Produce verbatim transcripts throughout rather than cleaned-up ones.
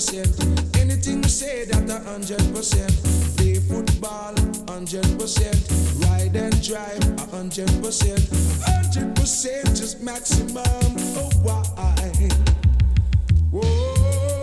percent. Anything you say that a hundred percent. Play football, hundred percent. Ride and drive, a hundred percent. Hundred percent is maximum. Oh why? Whoa.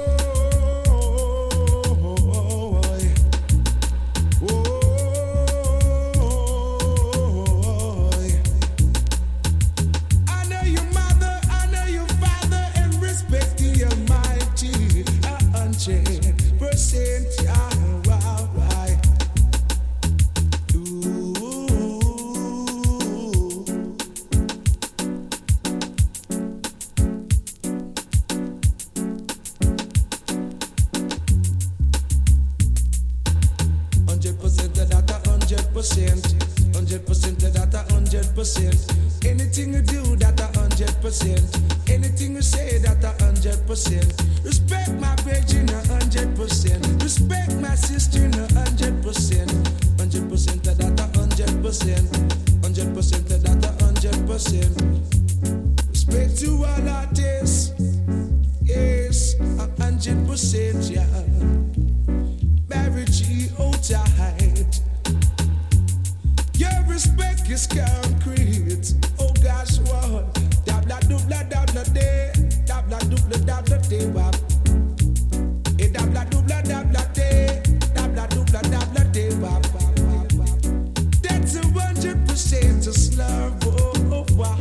Hundred percent of that a hundred percent. Anything you do that a hundred percent. Anything you say that a hundred percent. Respect my brethren a hundred percent. Respect my sister a hundred percent. Hundred percent of that a hundred percent. Hundred percent of that a hundred percent. Respect to all artists. Yes, a hundred percent, yeah. Barry G, hold tight. Your respect is concrete. Oh gosh, what? Dabla dubla dabla day, dabla dubla dabla day, wap. Eh dabla dubla dabla day, dabla dubla dabla day, wap. That's a hundred percent of slur. Oh, oh why?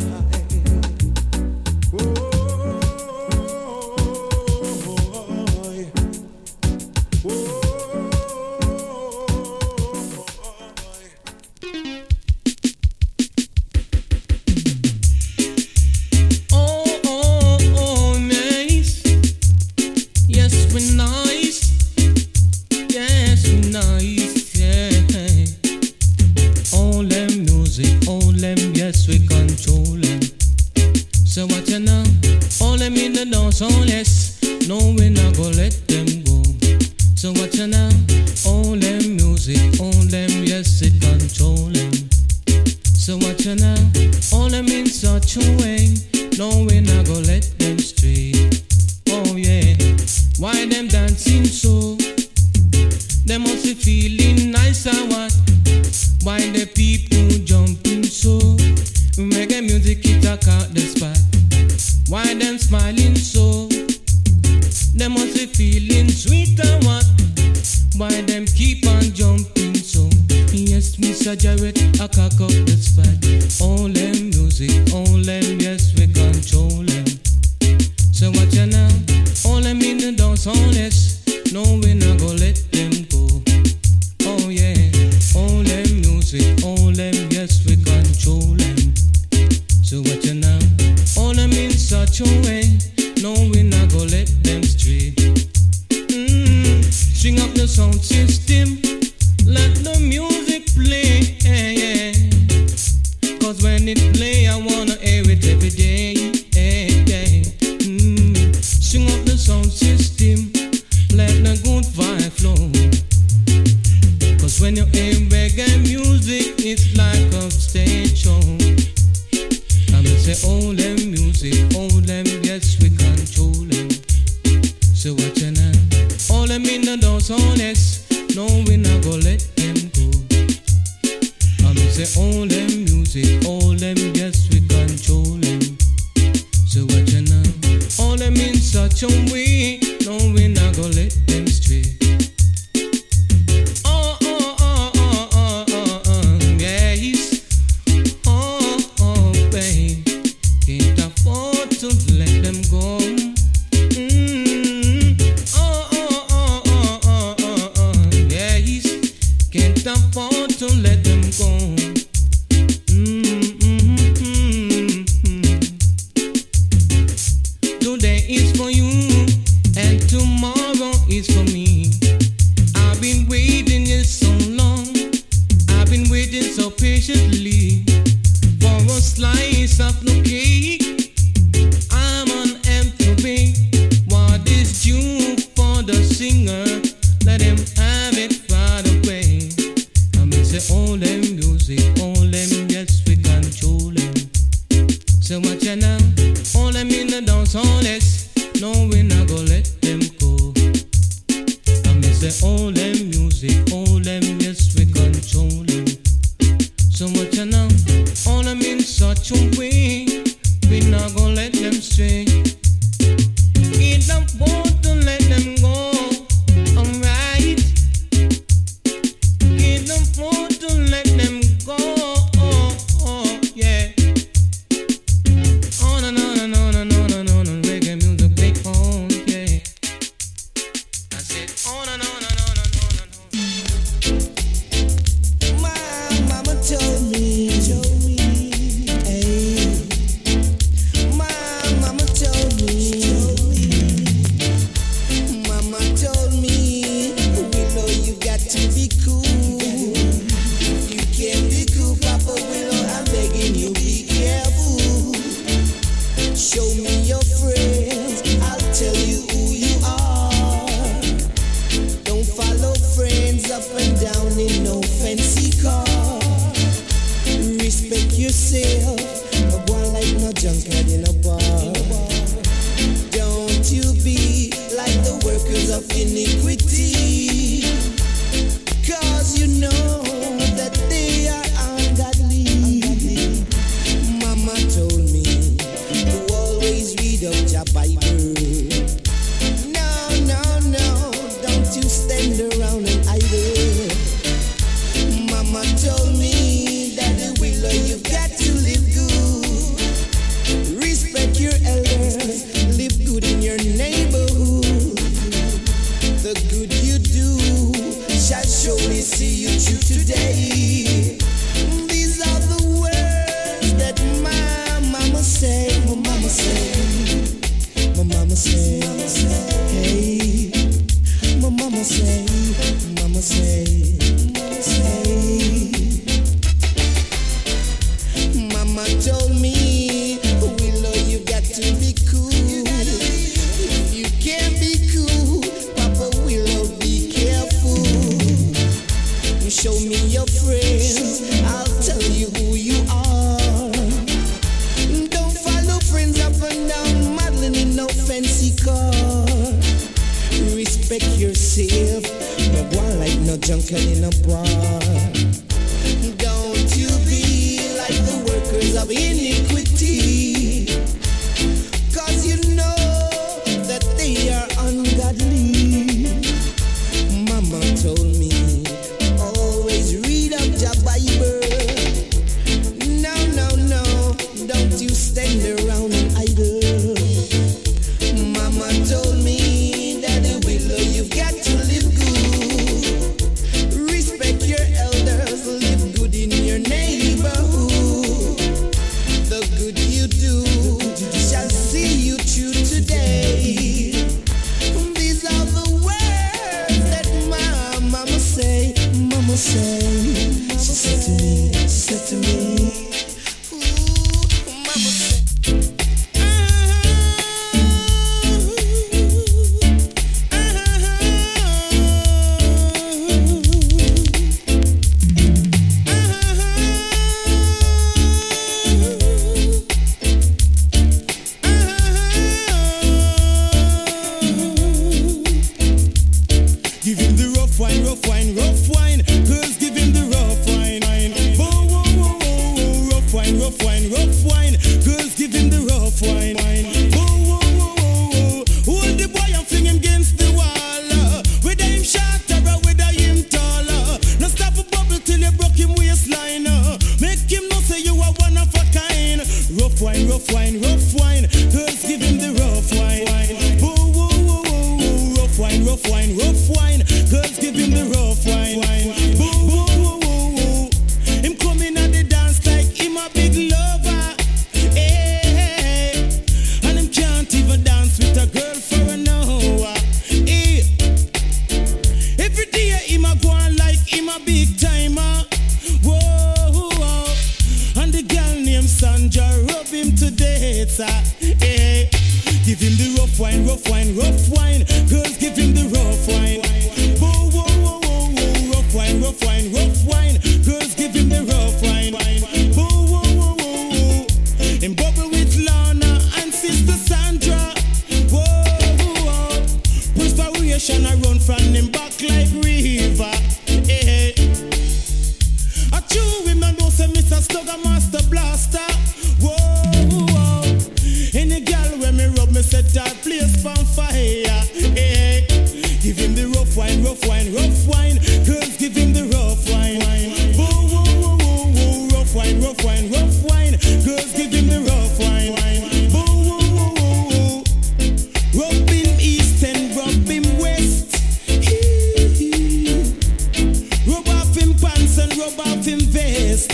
Oh. All them in the dance hall, yes. No, we not go let them go. all them music, all them, yes, we control them. So much you know, all them in such a way, we not gonna let them stray. We don't want to let them go, alright. We don't want to let them go, oh, oh, yeah. On and on and on and on and on and reggae music they own, yeah. I said on and on and on and on and on. My mama told me, told me, hey. My mama told me, told me. Mama told me, Willow, you got to be cool. You can't be cool, Papa Willow. I'm begging you, be careful. Show me your friends, I'll tell you who you are. Don't follow friends up and down in no fancy car. Respect yourself, no one like no junkyard in a bar. Don't you be like the workers of iniquity, cause you know that they are ungodly. Mama told me to always read up your Bible. No, no, no, don't you stand around and idle. Mama told me that the Willow, you've got to live good. Respect your elders, live good in your neighborhood. The good you do shall surely see you through today. These are the words that my mama say, my mama say, my mama say, hey, my mama say, mama say, hey. Mama told me, Willow, you got to be cool. If you can't be cool, Papa Willow, be careful. You show me your friends, I'll tell you who you are. Don't follow friends up and down, modeling in no fancy car. Respect yourself, no one like no junker in a bar. Don't you be like the workers of iniquity, cause you know that they are ungodly. Mama told me, always read up your Bible. No, no, no, don't you stand around and idle. Mama told me that the Willow, you've got to live good. Respect your elders, live good in your neighborhood. The good you do shall see you through today. These are the words that my mama say, mama say. She said to me, she said to me, ooh, mama say. Give him the rough wine, rough wine, rough wine. Girls, give him the rough wine, wine. Whoa, whoa, whoa, whoa, whoa. Rough wine, rough wine, rough wine. Girls, give him the rough wine, wine. Whoa, whoa, whoa, whoa, whoa. Hold the boy and fling him against the wall. uh. Whether him short or whether him taller. Now stop a bubble till you broke him waistline. uh. Make him know say you are one of a kind. Rough wine, rough wine, rough wine. Girls, give him the rough wine, wine. Whoa, whoa, whoa, whoa, whoa. Rough wine, rough wine, rough wine. Girls, give him the rough wine, wine. Whoa, whoa, whoa, whoa, whoa. Him coming at the dance like him a big lover. Hey, and him can't even dance with a girl for an hour. Hey, every day him a go on like him a big timer. Whoa, whoa. And the girl named Sandra rub him to death. Hey, give him the rough wine, rough wine, rough wine. Girls, give him the rough wine. Whoa, whoa, whoa, whoa, whoa. Rough wine, rough wine, rough wine. Girls, give him the rough wine. Whoa, whoa, whoa, whoa, whoa. Him bubble with Lana and Sister Sandra. Whoa, whoa. Perspiration I run from him back like wine, rough wine. Girls give him the rough wine. Boo, woo, woo, woo, woo. Rub him east and rub him west. Rub off him pants and rub off him vest.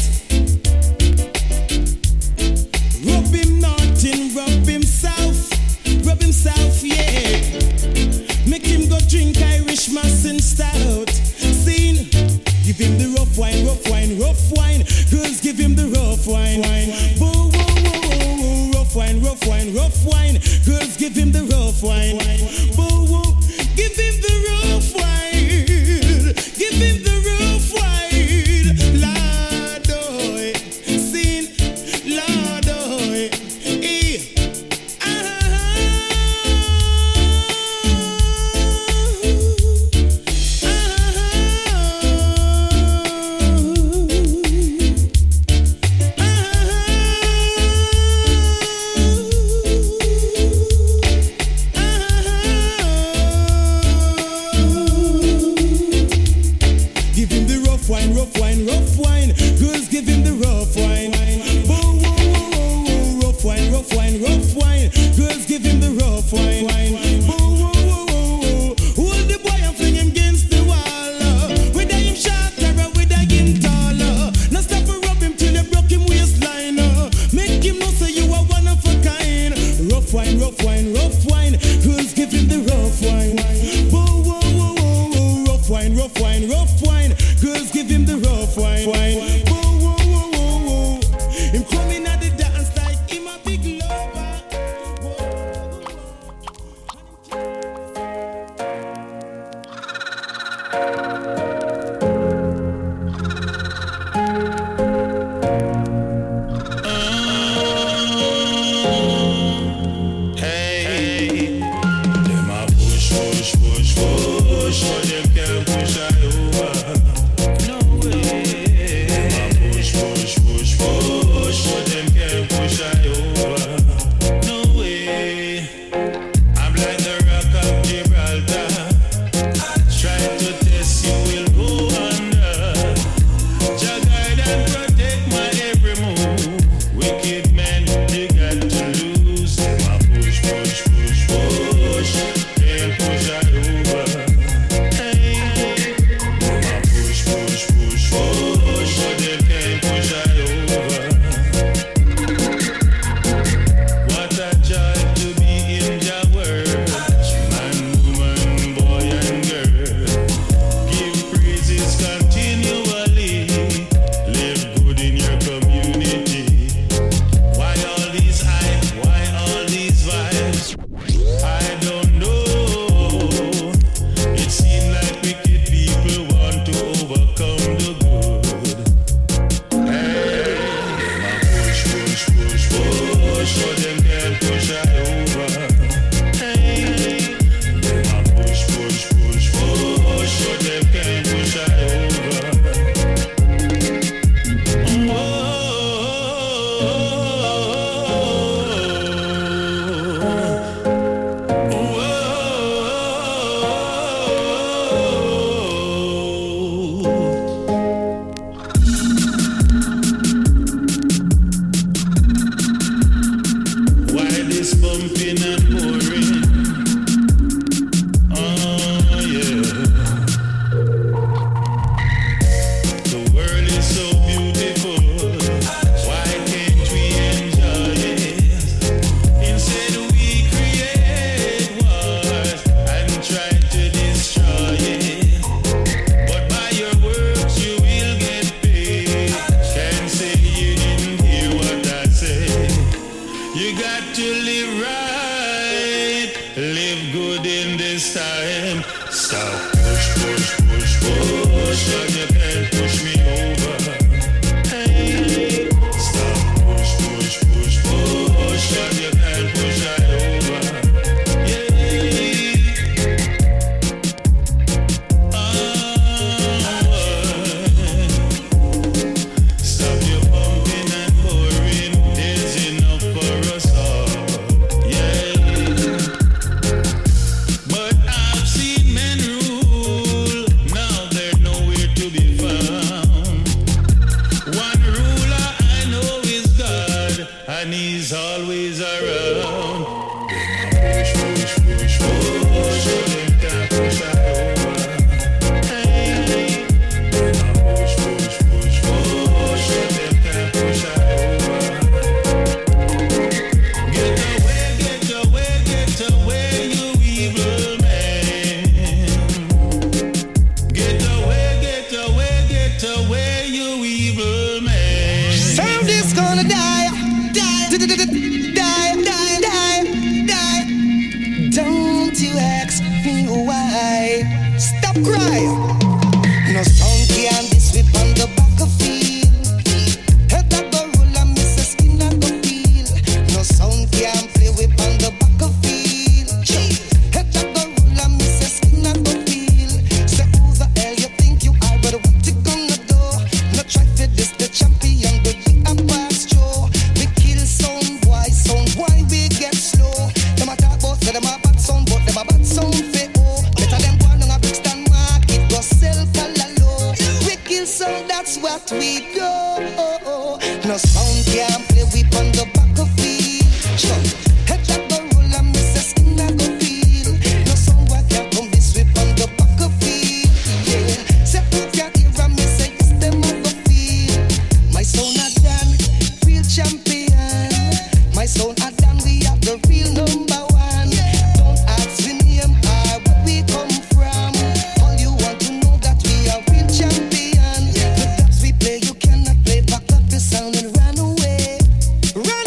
Rub him north and rub him south. Rub him south, yeah. Make him go drink Irish Mass and stout. Scene. Give him the rough wine, rough wine, rough wine. Girls give him the rough wine. Whoa, whoa, whoa, whoa, whoa. Rough wine, rough wine, rough wine. Girls give him the rough wine. Whoa, whoa. Give him the rough wine. Give him the rough wine. Lord, oh, scene. Lord, oh, eh. is always around. Push, push, push, push, so them can't push her over. Hey, push, push, push, push, so them can't push her over. Get away, get away, get away, you evil man. Get away, get away, get away, you evil man. Sound is gonna die, die, die, die, die, die, die. Don't you ask me why? Stop crying. No sound can be sweep on the back of field. Head that go roll and miss the skin and go feel. No sound can play whip on the back of field. Head that go roll and miss the skin and go feel. Say who the hell you think you are, but what you gonna do? No try for this, the champion, but you a pass Joe. We kill sound boy, sound boy we get slow. Them a talk about, say them a bad sound, but them a bad sound for oh. Better them go on a big stand market, go sell color low. We kill sound, that's what we do. No sound can play whip on the back of field. Head that go roll and miss the skin that go feel. No sound boy can come this whip on the back of field. Yeah, say who can hear and me say yes, them a go feel. My sound a done, real champion. My sound a done, we have the real number one. Don't ask me name or where we come from. All you want to know that we are real champion. The dubs we play, you cannot play. Back up your sound and run away, run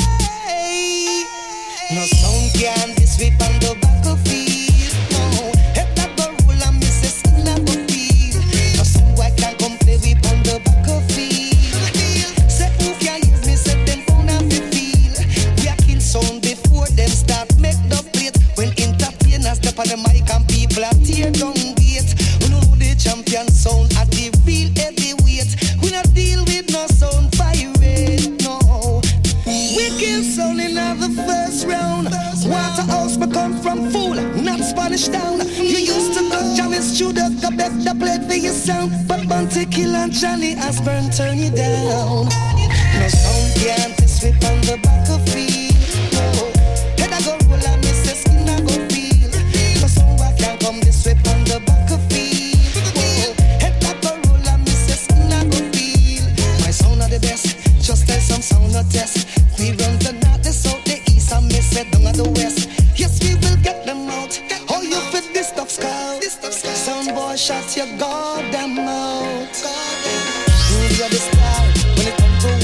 away. No sound can be sweep on the back of field. No, head that go roll and miss the skin that go feel. No sound boy can come play whip on the back of field. Say who can hear me, say them don't have to feel. We a kill sound before them start make the plate. When entertainers step on the mic and people are tear down gate. We know the champion sound at the real heavyweight. We not deal with no sound pirate, no. We kill sound in the first round. Waterhouse become from fool, not Spanish town. You used to go Johnny's studio, go back the plate for your sound. But Bounty Kill and Johnny Osborne turn you down. No sound can't sweep on the back of field. No, head I go roll and miss the skin I go feel. No sound I can't come this whip on the back of field. Head I go roll and miss the skin I go feel. My sound are the best, just tell some sound no test. We run the north, the south, the east, and miss it down at the west. Yes, we will get them out. Oh, you fit this stuff, scout. Sound boy, shut your goddamn mouth. You're the star when it comes to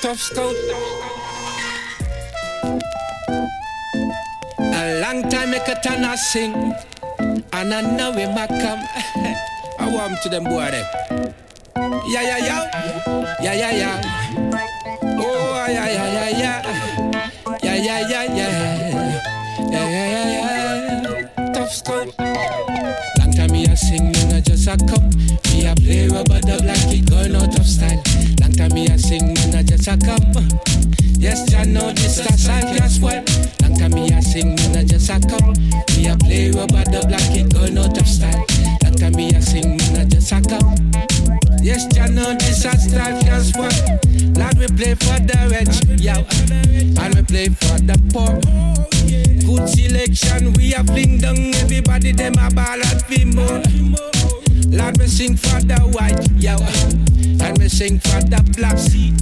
tough scout. A long time I could turn a sing, and I know him a come. I want to them boy them. Yeah, yeah, yeah, yeah, yeah, yeah. Oh, yeah, yeah, yeah, yeah, yeah, yeah, yeah, yeah, yeah, yeah, yeah. Tough scout. Long time me a sing, you know just a come. Me a play rubber dub like it going out of style. Long time me a sing, you know just a come. Yes, I know this a song can't spoil. Long time me a sing, you know just a come. Me a play rubber dub like it going out of style. Long time me a sing, you know just a come. Yes, I know this a style can't spoil. Lord, we play for the rich, yeah, and we play for the poor. Good selection, we a fling down everybody, them a ball at more. Lord, we sing for the white, yeah, and we sing for the black.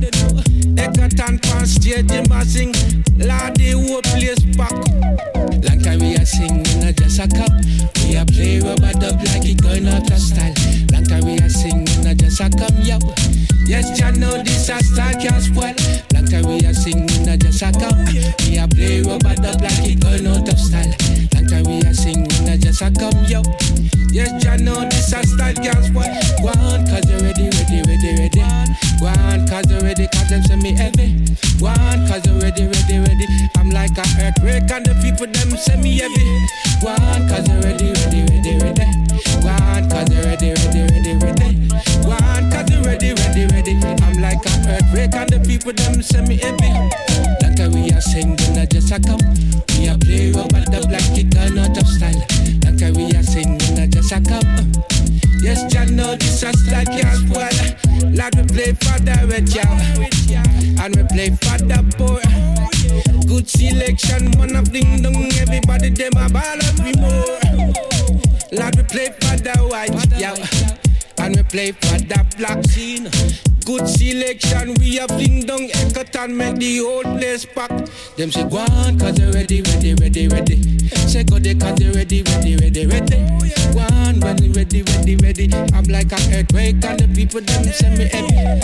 Egerton pan stage, them a sing, Lord, the whole place back. Long time we a sing, we not just a cup. We a play rubber dub like it going out of style. Long time we a sing, we not just a come, yeah. Yes, I know this a style can't spoil. Long time we a sing, we not just a come. We a play rubber dub like it going out of style. Long time we a sing, we not just a come, yo. Yes, I know this a style can't spoil. Go on, cause you ready, ready, ready, ready. Go on, cause you ready, cause them send me heavy. Go on, cause you ready, ready, ready. I'm like a earthquake and the people them send me heavy. Go on, cause you ready, ready, ready, ready. Go on, cause you ready, ready, ready, ready. Go on, cause you ready, ready, ready. I'm like a earthquake and the people them send me heavy. Like a we are singing, not just a come. We are play rubber dub like it gone out of style. Like a we are singing, not just a come. Yes, Jah know this a style can't spoil. Like we play for the rich, yeah, and we play for the poor. Good selection, man of ding dong. Everybody them a ball of me more. Like we play for the white, yeah, and we play for the black scene. Good selection, we have ding dong. Egerton make the whole place pack. Them say go on, cause they ready, ready, ready, ready. Say go they cause they ready, ready, ready, ready. Go on, when they ready, ready, ready. I'm like an earthquake and the people them send me heavy.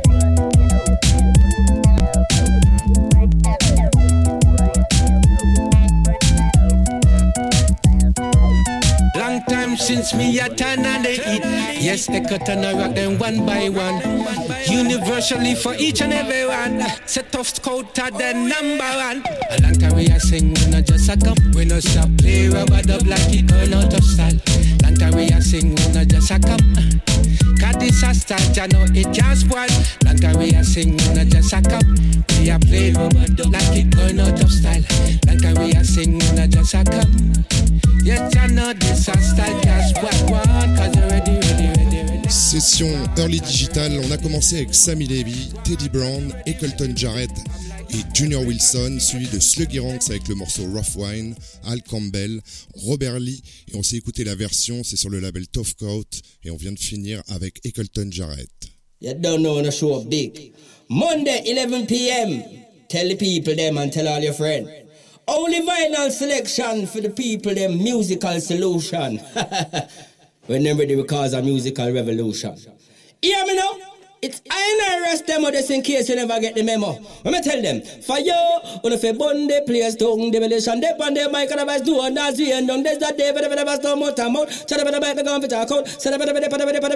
Long time since me a turn and they eat. Yes, they cut and I rock them one by one. Universally for each and every one. Set off scout are the number one. A long time we a sing, we not just a come. We no stop play rubber dub like it turn out of style. Long time we a sing, we not just a come. Cause this a style, ya know it can't spoil. Long time we a sing, we not just a come. We a play rubber dub like it turn out of style. Long time we a sing, we not just a come. Yes, I know this a style can't spoil. One, cause you're ready, ready, ready, ready. Session Early Digital, on a commencé avec Sammy Levy, Teddy Brown, Eckleton Jarrett et Junior Wilson, suivi de Sluggy Ranks avec le morceau Rough Wine, Al Campbell, Robert Lee, et on s'est écouté la version, c'est sur le label Tough Coat, et on vient de finir avec Eckleton Jarrett. You don't know when the show big. Monday, eleven p.m. Tell the people them and tell all your friends. Only vinyl selection for the people, them musical solution. When they're ready, we cause a musical revolution. Hear me now? It's I and rest them of this in case you never get the memo. Let me tell them, for you, on if a Bundy players tongue, demolition, dip on the mic, and the best do on that Z and down. There's that day, but the best no more time out. Shut up the mic, the gun for talk out. Shut up the mic, the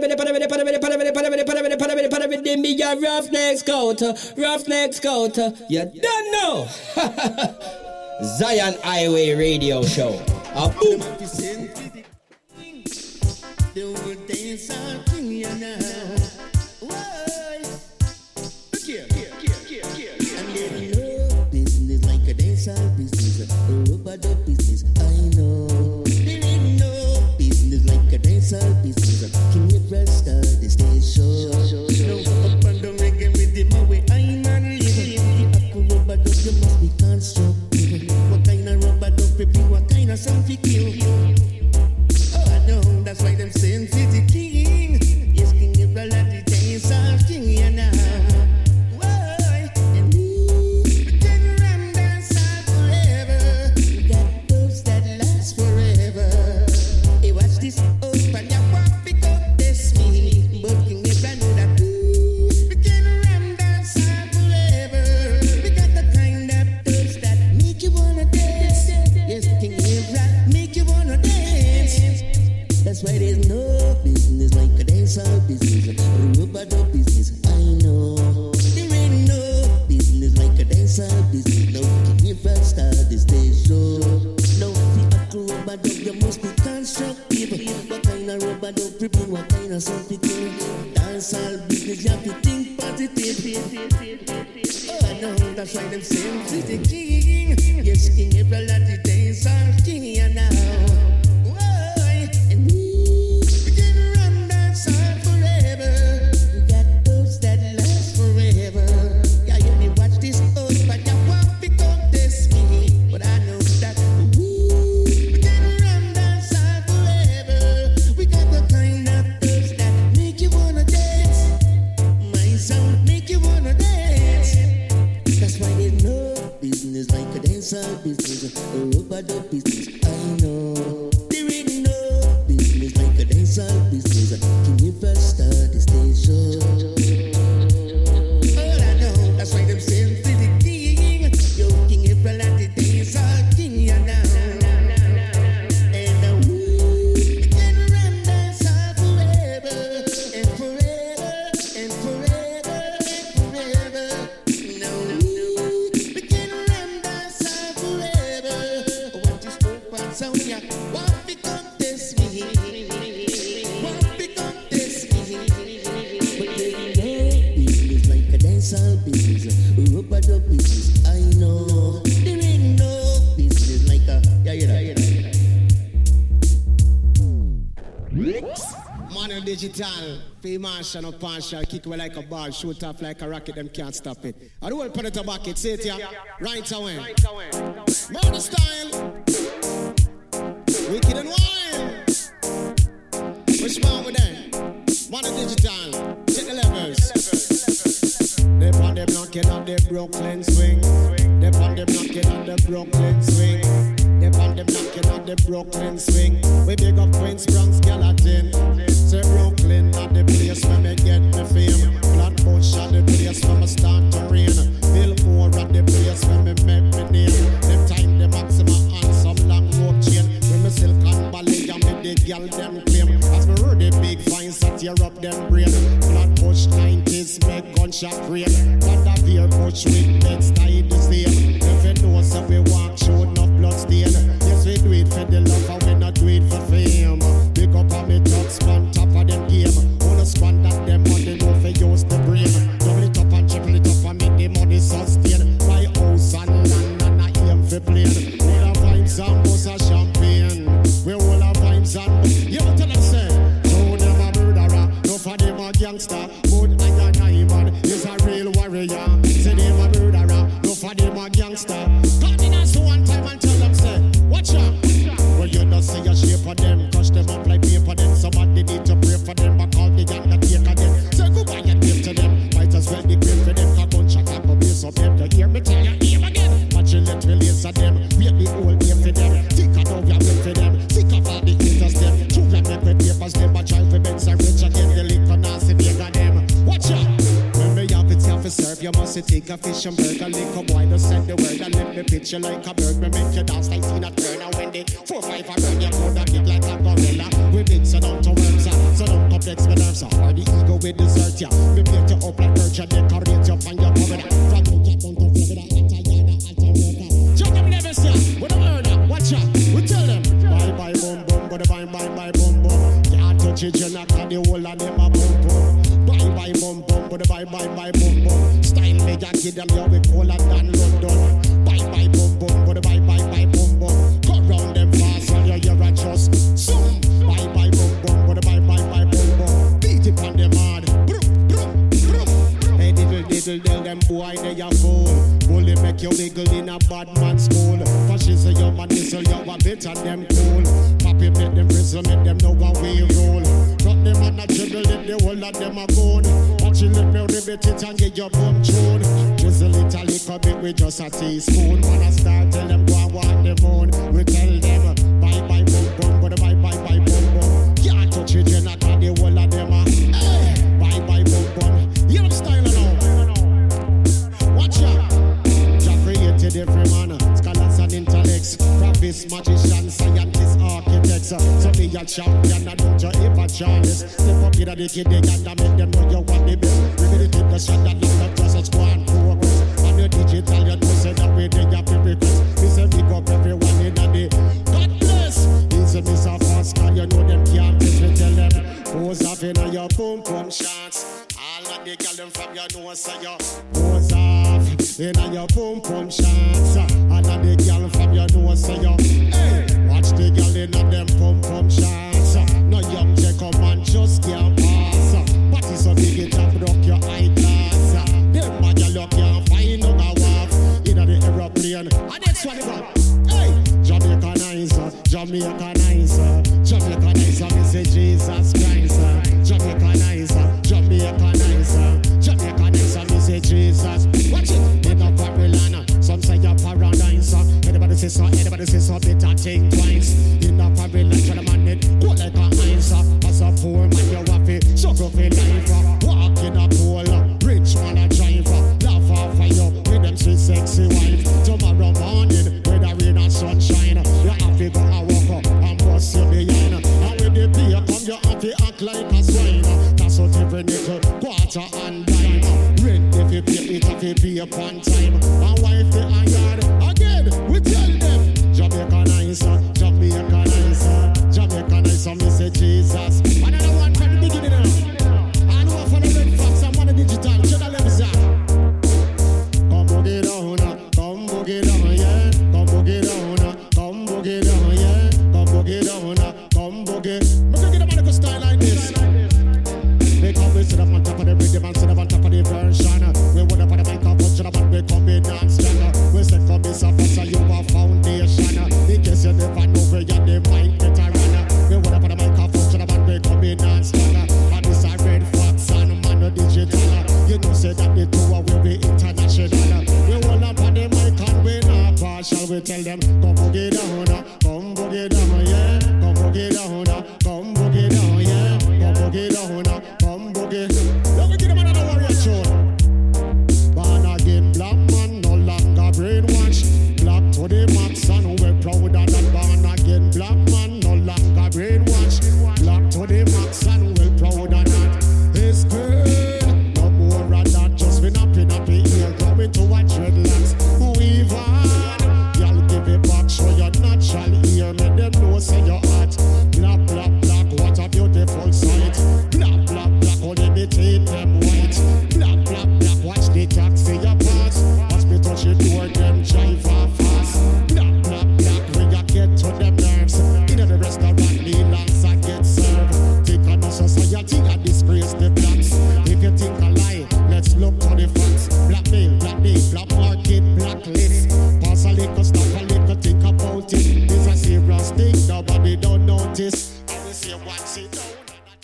me, your roughneck scout, roughneck scout. You don't know. Zion Highway Radio Show. A boom. Business like a dancehall business, a rubber dub business. I know. They didn't know business like a dancehall business. King of Rasta, the station. No up and down again with the away. I'm not living. A rubber dub, you must be constructive. What kind of rubber dub prep you? What kind of sound for you? Oh, I know. That's why them saying City King. Yes, King of Rasta, the dancehall. dancehall business, rubber dub business. I know there ain't no business like a dancehall business. No, if I start the stage show, no, the up to rubber dub you must be constructive. What kind of rubber dub prepping? What kind of something? Dancehall business you have to think positive. Oh, I know that's why them say she's the king. Yes, King April at the dancehall king here now. Why? And we we can run dancehall forever. We got those that last forever. Yeah, you may watch this old, but you won't become this me. But I know that we we can run dancehall forever. We got the kind of those that make you wanna dance. My sound make you wanna dance. That's why there's no business like a dancehall business, a rubber dub business. I know there ain't no business like a dancehall business. Can you first start the station? All I know, that's why them saying to the king, yo, King April at the dancehall king, you know. And uh, we can run dancehall forever and forever and forever and forever. No, we can run dancehall forever. What is open sound, yeah? What become this me? What become this me? But there ain't no business like a dancehall business, rubber dub business. I know there ain't no business like a yeah, yeah, yeah, yeah. Mono digital, pay marshal no partial, kick away like a ball, shoot off like a rocket, them can't stop it. I do well put it a bucket, say it ya, right away. Murder style, wicked and wild. Which man with them? Mono digital, check the levels. They on them knocking on the Brooklyn swing. They on them knocking on the Brooklyn swing. They on them knocking on the Brooklyn swing. We big up Queens, Bronx, Gallatin. Say Brooklyn at the place where me get me fame. Flatbush at the place where me start to rain. Billmore at the place where me make me name. Them time the maxima and some long rope chain. When me Silicon Valley and me the girl them claim. As me heard the big vines that tear up them brain. Flatbush nineties make gunshot rain. Vanderveer push with beds tied the same. If you know so we walk show enough blood stain. Yes we do it for the love and we not do it for fame. Pick up on me trucks on top of them game. Wanna span that them money no for use the brain. Double it up and triple it up and make the money sustain. Buy house and land and I aim for plane. All our vibes and bust a champagne. We all our vibes and you know tell them say so them a murderer, no for them a gangster. But I and I man is a real warrior. Say them a murderer, no for them a gangster. Come in us one time and tell them say watch out. Well you don't see a shape of them, crush them up like paper them. Somebody need to pray for them, but call the undertaker them. Say goodbye and give to them. Might as well be great for them. Cause gunshot and go base up them. To hear me tell you aim again. Watch you let release of them. Wait the whole game for them. Think of how you wait for them. Sick of all the haters them. Children make with papers them. A child for beds and rich again. The liquor nasty big of them. Watch out. When me have it here for serve, you must take a fish and burger. Lick a boy to send the word and let me pitch you like a bird. Me make you dance like Tina Turner. When they four five around you go that kick like a gorilla. We big so down to worms, so don't complex me nerves. Or the ego we desert ya. We build you up like bird, you decorate you and you cover that. From the cap down to Florida, Antayana, Altamira. Jump them never say, we don't murder, watch out. We tell them, bye bye boom boom, but the bye bye bye boom boom. Can't touch it, you knock on the whole of them a boom boom. Bye bye boom boom, but the bye bye bye boom boom. Style me, ya give them your with all and than London. Bye bye boom boom, but the bye bye bye boom boom. Go round them fast when you hear a trust. Zoom, bye bye boom boom, but the bye bye bye boom boom. Beat it on them hard. Brum brum brum. Hey diddle diddle diddle them boy they a fool. Bully make you wiggle in a bad man's school. Fascism your man missile you a bit and them cool. Papi make them bristle make them know how we roll. Drop them on a dribble if the whole of them a bone. Watch you let me rivet it and get your bum tune. Drizzle it a little bit with just a teaspoon. When I start tell them go and walk the moon. We tell them bye bye boom boom, but bye bye bye boom boom. Can't touch it, you not got the whole of them a hey, bye bye boom boom. You know style now. Watch out. Jah created every man, scholars and intellects, prophets, magicians, scientists, architects. So be a champion and don't you ever chance. Step up in inna the kid, they gotta make them know you want the best. We really keep the shot that not just a squad progress. On the digital, you know say that we they have to request. We say big up everyone inna the. God bless. Easy Miss a fast car, you know them can't miss. We tell them pose off inna your boom boom shots. All of the gyal them from your nose say you pose off inna your boom boom shots. All of the gyal from your nose say you. Hey, watch the gyal inna them boom boom shots. No young Jacob man just can't pass. But it's so big it a broke your eyeglass. Them man you look can't find no go off inna the aeroplane. And that's what they got. Hey, Jamaica nicer, Jamaica nicer, Jamaica nicer. Me say Jesus Christ. Jamaica nicer, Jamaica nicer, Jamaica nicer. Me say Jesus. Watch it in a Babylon. Some say you're paradise. Anybody say so, anybody say so. Better think twice. In a Babylon, try to man it go like a ice. As a poor man, you have to struggle for life. Walk in a pool, rich man a driver. Laugh off for you with them sweet sexy wife. Tomorrow morning, whether rain or sunshine, you have to go and walk up and bust your behind. And when the beer come, you have to act like a swine. That's what every nickel, quarter and dime. Rent if you pay, it if you pay upon time. And wife the iron. Again, we tell them Jamaica nicer, Jamaica nicer, Jamaica nicer. Me say Jesus. Another one from the beginning. And one for the red fox and one of the digital. Check the left side. Come boogie down, come boogie down, yeah. Come boogie down, come boogie down, yeah. Come boogie down, come boogie. Me can get a man style like this. They come we sit up on top of the rhythm and sit up on top of the version. We would up on the mic up, put up and we come in and stand. We say come in so fast and you a foundation. In case you never know where you're the mic better run. We would up on the mic up, put up and we come in and stand. And this a red fox and man a digital. You know say that the tour will be international. We hold up on the mic and we not partial. We tell them come boogie down, come boogie down, yeah. Come boogie down, come boogie down, yeah. Come boogie down, come boogie. Let me give them another warrior tune. Born again, black man, no longer brainwashed. Black to the max and we're prouder than born again. Black man, no longer brainwashed. Black to the max and we're prouder than. It's good. No more of that, just been up in up in here, going to watch dreadlocks. We've on. Y'all give it back, show your natural ear. Make them know say your heart. Black, black, black, what a beautiful sight. Black, black, black, how they imitate them white. Black, black, black, watch the taxi you pass. As we touch the door, them drive off fast. Black, black, black, we got get to them nerves. In the restaurant, the lancer get served. Think of no society that disgrace the blacks. If you think a lie, let's look to the facts. Blackmail, black day, black market, blacklist. Pass a little, stop a little, think about it. It's a serious thing, nobody don't notice. I will say what's it down.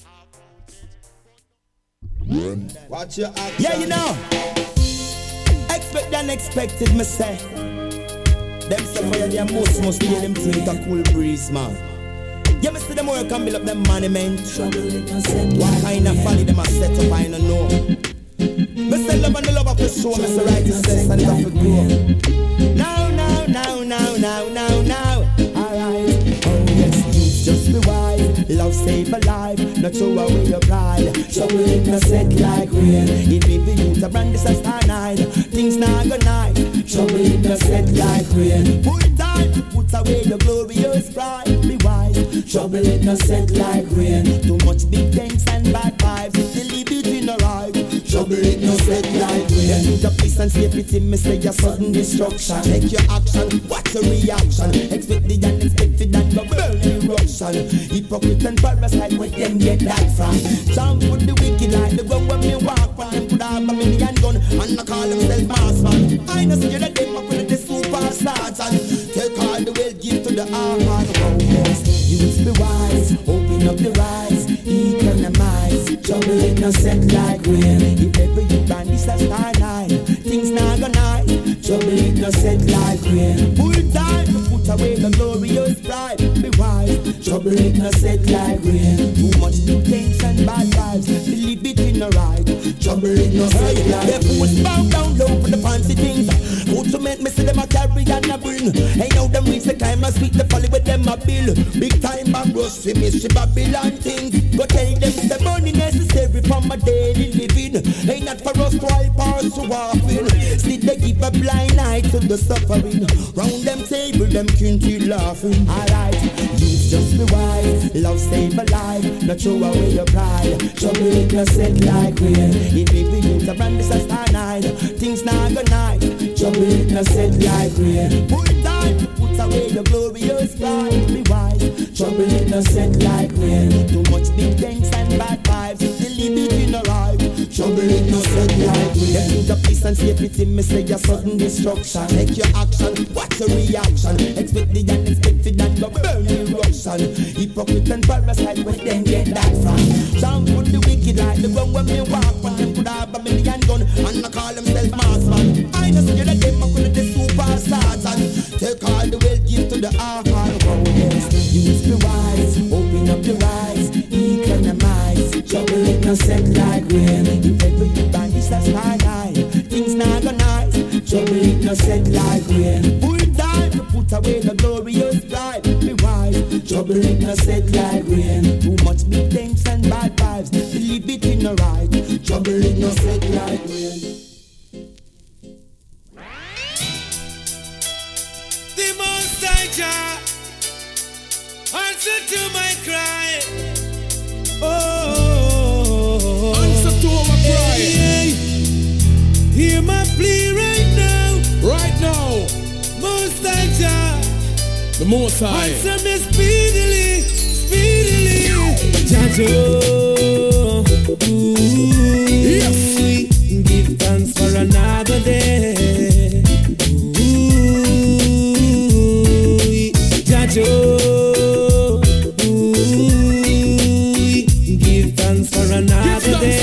Watch your action. Yeah, you know. Expect the unexpected, me say. Them say for you, they most must hear them take a cool breeze, man. Yeah, me see them work and build up them monument. What kind of folly them a set up, I don't know. Me say love and the love of the show, me say right is sense and it have to grow. Now, now, now, now, now, now, now. Alright. Oh yes, youth just be wise. Love save a life, not throw away your pride. Trouble innocent like rain. If baby youth a brand this a star night, things not go night. Trouble innocent like rain. Pull tight, put away your glorious pride. Be wise. Trouble innocent like rain. Too much big things and bad vibes. They leave it in a ride. Trouble innocent like rain. You the peace and safety, me say your sudden destruction. Take your action, watch your reaction. Expect the unexpected and go burn eruption. Hypocrite and parasite, where them get that from? Jump with the wicked like the gun when me walk. When them could have a million gun and I call themselves mass man. I know scared of them, I put the superstars and take all the well give to the arm and oh yes. Youths be wise, open up your eyes, economize. Trouble innocent like rain. If ever you brand this a star line, things not go nice. Trouble innocent like rain. Full time, put away the glorious pride. Be wise. Trouble innocent like rain. Too much things and bad vibes. Believe it in the right. trouble in no set like the fools bow down low for the fancy things. Who to make me see them a carry and a bring. Ain't now them reach the time I speak the folly with them a bill. Big time and rust for me, she Babylon things. Go tell them the money necessary for my daily living. Ain't not for us to help or to walk in. See they give a blind eye to the suffering. Round them table, them kinky laughing. Alright, youth just be wise. Love save a life, not throw away your pride. Trouble it no set like rain. If people use a brand this a star night, things not go night. Trouble it no set like rain. Put time, put away your glorious pride. Be wise, trouble it no set like rain. Too much big things and bad vibes. The limit in a life. Trouble it no set like rain. Them think of peace and safety, me say a sudden destruction. Take your action, watch your reaction. Expect the unexpected and go burn eruption. Hypocrite and parasite, where them get that from? Sound for the wicked like the ground when me walk. But them could have a million gun and I call themselves marksman. I know see that them I could have the superstars and take all the wealth give to the heart. Oh yes, use the wise, open up your eyes, economize. Trouble it no set like rain. If ever you band this as high high, things not go nice. Trouble it no set like rain. Full time to put away the glorious pride. Be wise, trouble it no set like rain. Too much big things and bad vibes, believe it in the right. Trouble it no set like rain. The Most High Jah answer to my cry. Oh, answer to our cry. Hey, hey. Hear my plea right now. Right now. Most High Jah, the Most High. answer me speedily, speedily. Jah, yes. Give thanks for another day. Jah, give thanks for another day.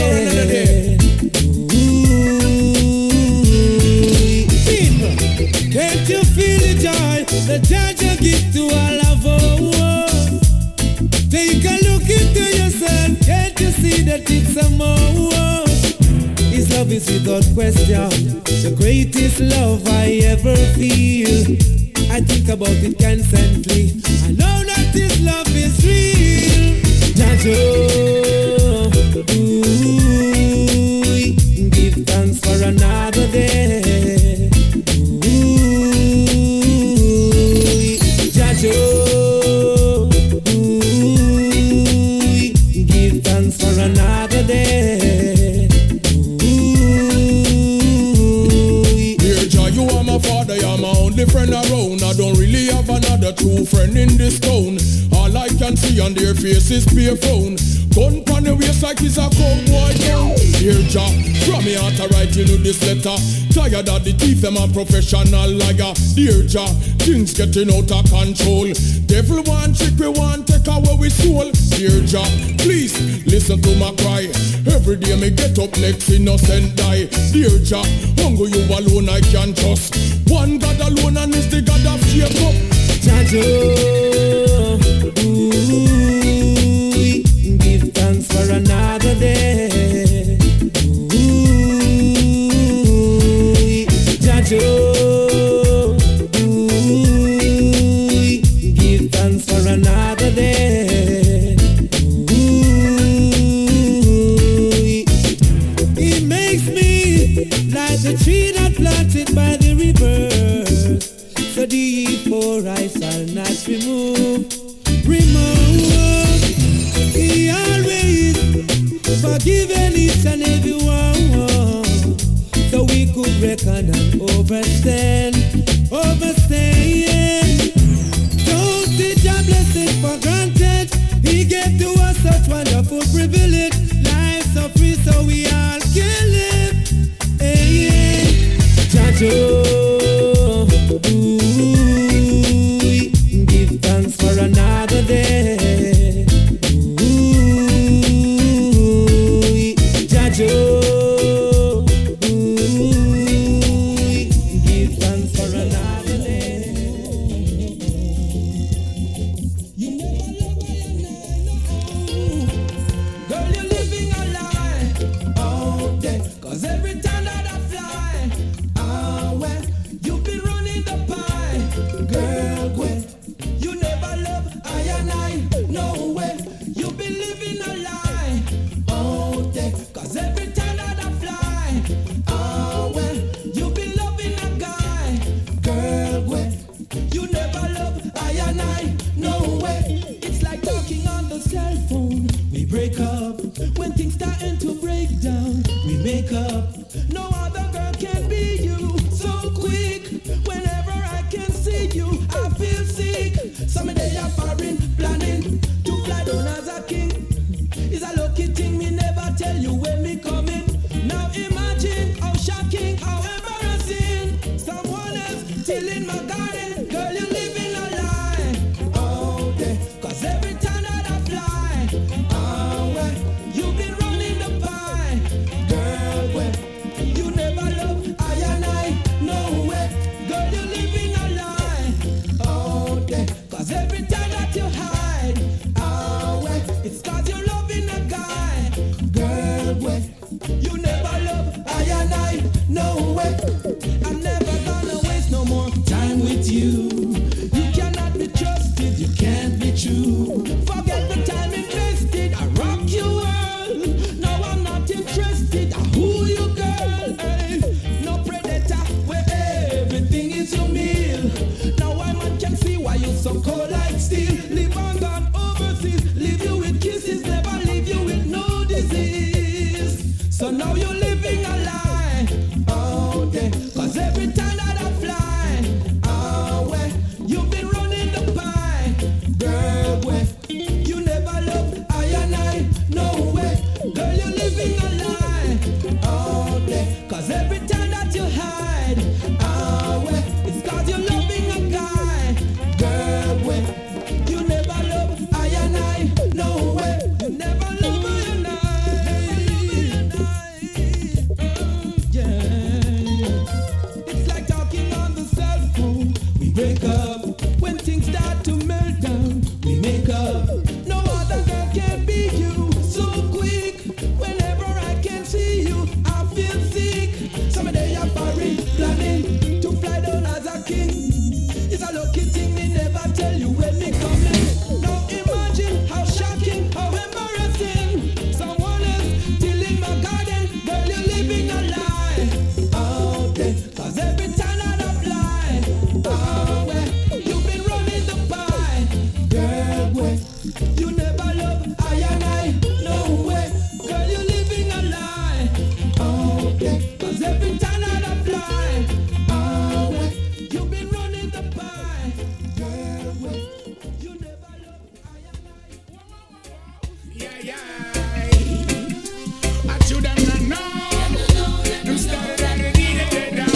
Can't you feel the joy the Judge give to all of us? Take a look into yourself. Can't you see that it's a more? His love is without question the greatest love I ever feel. I think about it constantly. I know that His love is real. Judge, give thanks for another day. Give thanks for another day. Dear Jah, you are my father, you're my only friend around. I don't really have another true friend in this town. All I can see on their faces be a phone. Gun pon the waist like it's a cowboy gun. Dear Jah, from me heart I write you this letter. Tired of the thief, them a professional liar. Dear Jah, things getting out of control. Devil want trick, we want take away we soul. Dear Jah, please listen to my cry. Every day me get up next innocent die. Dear Jah, hunger you alone I can trust. One God alone and is the God of Jacob. Jah, give thanks for another day. Jah, give thanks for another day. It makes me like the tree that planted by the river. So deep for I shall not remove, remove. He always forgiven each and every one, so we could reckon and overstand, overstand. Don't take your blessing for granted. He gave to us such wonderful privilege. Life so free, so we all can live. Hey, hey. Jah, give thanks for another day. Jah, give thanks for another day. You never love me, girl, you live things starting to break down, we make up. No other girl can be you. So quick, whenever I can see you, I feel sick. Some day I'm foreign, planning to fly down as a king. It's a lucky thing me never tell you when me coming. Now imagine how shocking, how embarrassing. Someone else tilling my garden. Girl, you living a lie. Oh, yeah. Cause every time that I fly, oh, well, you've been running the pie. Girl, well, you never love I and I. No way. Girl, you living a lie. Oh, yeah. Cause every time that you hide, oh, well, it's cause you're loving a guy. Girl, well, you never love I and I. No way. I'm never gonna waste no more time with you. You cannot be trusted, you can't be true. Forget the time invested, I rock your world. No, I'm not interested, I who you girl. Hey, no predator, where everything is your meal. Now I man can see why you so cold like steel. Live on gone overseas, leave you with kisses, never leave you with no disease. So now you're living a lie. Oh, yeah. Cause every time that I fly, oh, well, you've been running the pie. Girl, well, you never loved I and I. No way. Girl, you're living a lie. Oh, yeah. Cause every time that you hide, oh, well, it's cause you're loving a guy. Girl, well, you never loved I and I. No way. You never loved I and I. It's like talking on the cell phone. We break up when things start to melt down. We make up. No other girl can be you. So quick, whenever I can see you, I feel sick. Someday I'm foreign, planning to fly down as a king. It's a lucky thing me never tell you when me coming. Now imagine how shocking, how embarrassing. Someone else tilling my garden. Girl, you're living a lie. Oh, yeah. Cause every time that I fly, oh, well, you've been running the pie. Girl, well, you never love I and I. No way. Girl, you're living a lie. Oh, yeah. Cause every time that I fly, oh, well, you've been running the pie. Girl, well, you never love I and I. Yeah, yeah. I should them not know. Them started at the needed down.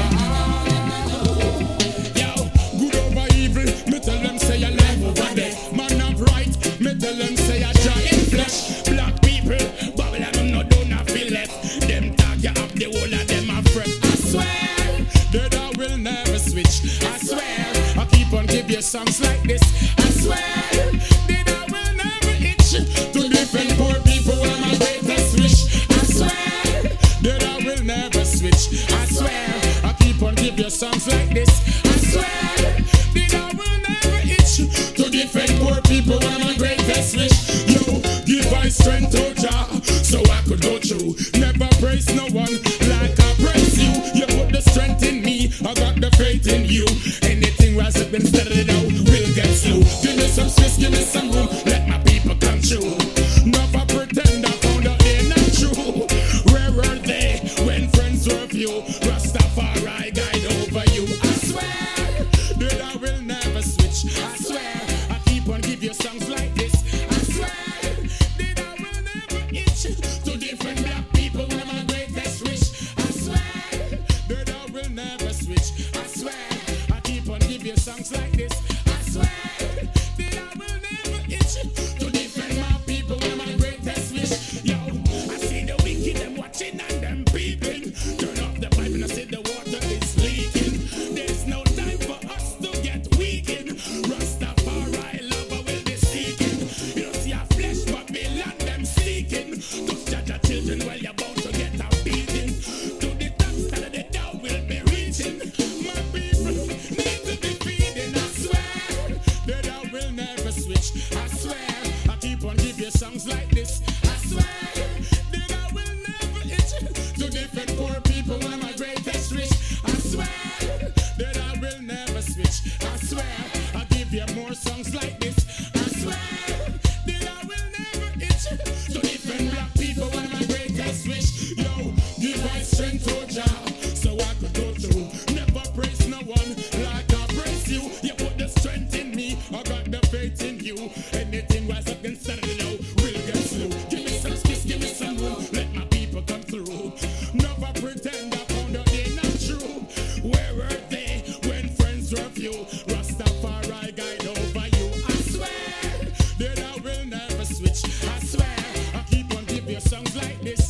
Yo, good over evil. Me tell them say I live over there. Man of right. Me tell them say I try in flesh. Black people, Babylon them no do not feel left. Them talk you up the whole of them are fresh. I swear that I will never switch. I swear I keep on give you songs like this. I swear that I will never itch to defend poor people when my greatest wish. I swear that I will never switch. I swear I keep on give you songs like this. I swear that I will never itch to defend poor people when my greatest wish. Yo, give I strength to Jah so I could go through. Never praise no one like I praise you. You put the strength in me, I got the faith in you. Anything rise up and started out will get slew. Give me some space, give me some room, let my people come true. Never pretend I found out they're not true. Where were they when friends were few? Rastafari guide over you. I swear that I will never switch. I swear I keep on give you songs like this. I swear that I will never itch to different black people when my greatest wish. I swear that I will never switch. I swear I keep on give you songs like this. I swear that I will never itch to defend my people when my greatest wish. Yo, I see the wicked them watching and them peeping. Turn up the pipe and I see the water is leaking. There's no time for us to get weakened. Rastafari lover will be seeking. You don't see a flesh but me land them seeking. Cause judge your children while you're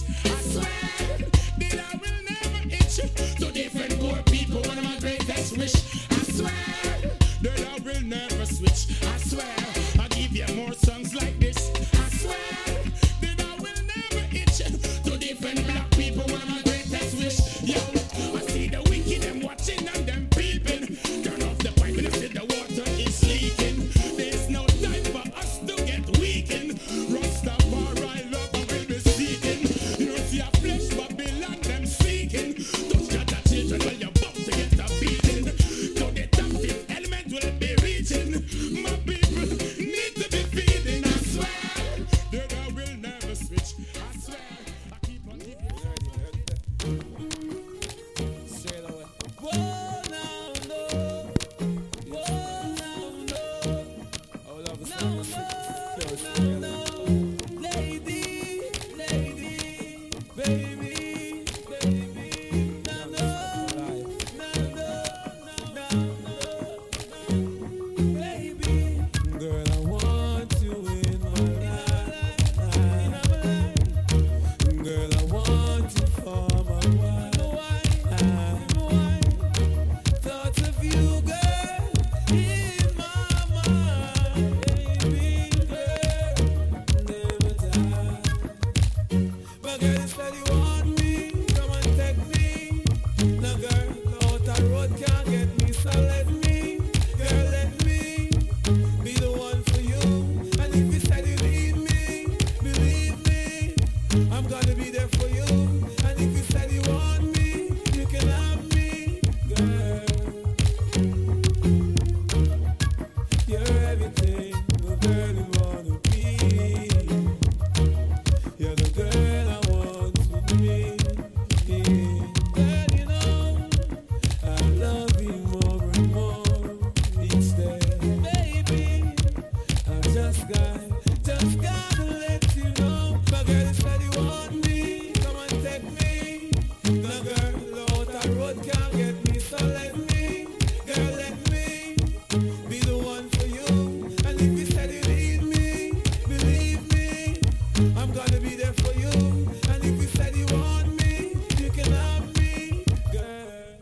I swear that I will never itch to different poor people. One of my greatest wish. I swear that I will never switch. I swear I'll give you more songs like this. I swear that I will never itch to different black people. One of my greatest wish. Yo, I see the wicked them watching and them peeping. Turn off the pipe and I see the water is leaking. There's no time for us to get weakened. Rastafari love will be seeking. You know see a flesh Babylon them seeking. Don't shut the children while you're about to get a beating. So the top fifth element will be reaching. My people need to be feeding. I swear that I will never switch. I swear I keep on giving. Say it away. Whoa, now, no. Whoa, now, no. Oh, love is no, no, no, no. Lady, lady, baby, baby. No, no, no, no, no, no, baby. Girl, I want you in my life. Girl, I want you for my wife. Thoughts of you, girl, in my mind, baby, girl, never die. But girl, you said you want me, come and take me. Now, girl, out the road can't get me, so let me, girl, let me be the one for you. And if you said you need me, believe me, I'm gonna be there for you. And if you said you want me, you can have me, girl. You're everything the girl you wanna be. You're the girl I want to be. Girl, you know I love you more and more each day. Baby, I just got, just gotta let you know. My girl, you said you want me, come and take me. No girl, out the road can't get me, so let me, girl, let me be the one for you. And if you said you need me, believe me, I'm gonna be there for you. And if you said you want me, you can have me, girl.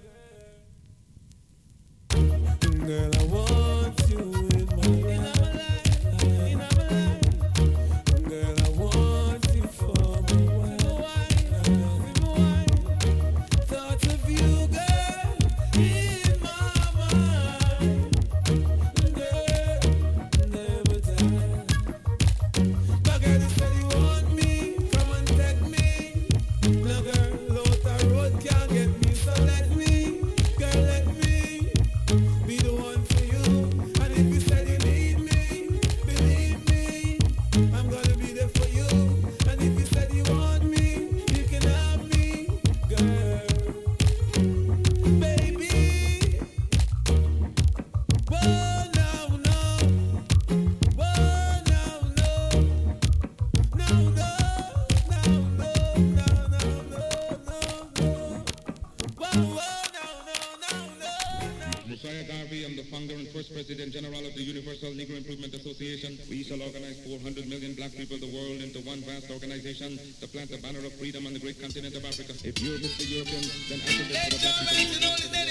Girl, I want you in my life. In my life. Girl, I want you for my wife. Thoughts of you, girl, in my mind. Girl, never die. But girl, you said you want me, come and take me. Now, girl, out the road can't get me, so let me, girl, let me be the one for you. And if you said you need me, believe me, I'm gonna be there for you. And if you said you want me, you can have me, girl. Baby, whoa, no, no. Whoa, no, no. No, no, no, no, no, no, no, no. Whoa, whoa, no, no, no, no. Messiah Garvey, I'm the founder and first president general of the Universal Negro Improvement Association. We shall organize four hundred million black people of the world into one vast organization to plant the banner of freedom on the great continent of Africa. If you're Mister European, then activate for the black people.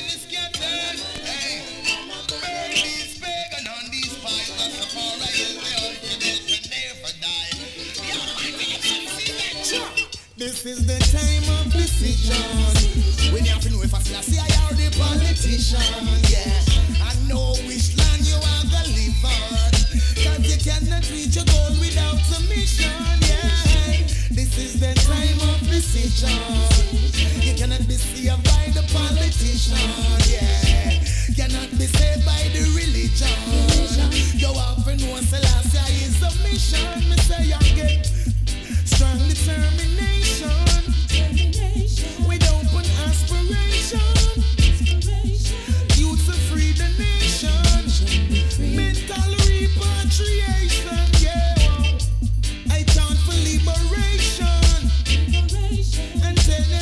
This is the time of decision. When you have to know if I see I are the politician. Yeah, I know which land you are gonna live on. Cause you cannot reach your goal without submission. Yeah, this is the time of decision. You cannot be saved by the politician. Yeah, cannot be saved by the religion. You have to know Selassie is a mission. Me say I get strong determination, with open aspiration. Youth to free the nation, mental repatriation. Yeah, I chant for liberation, and tell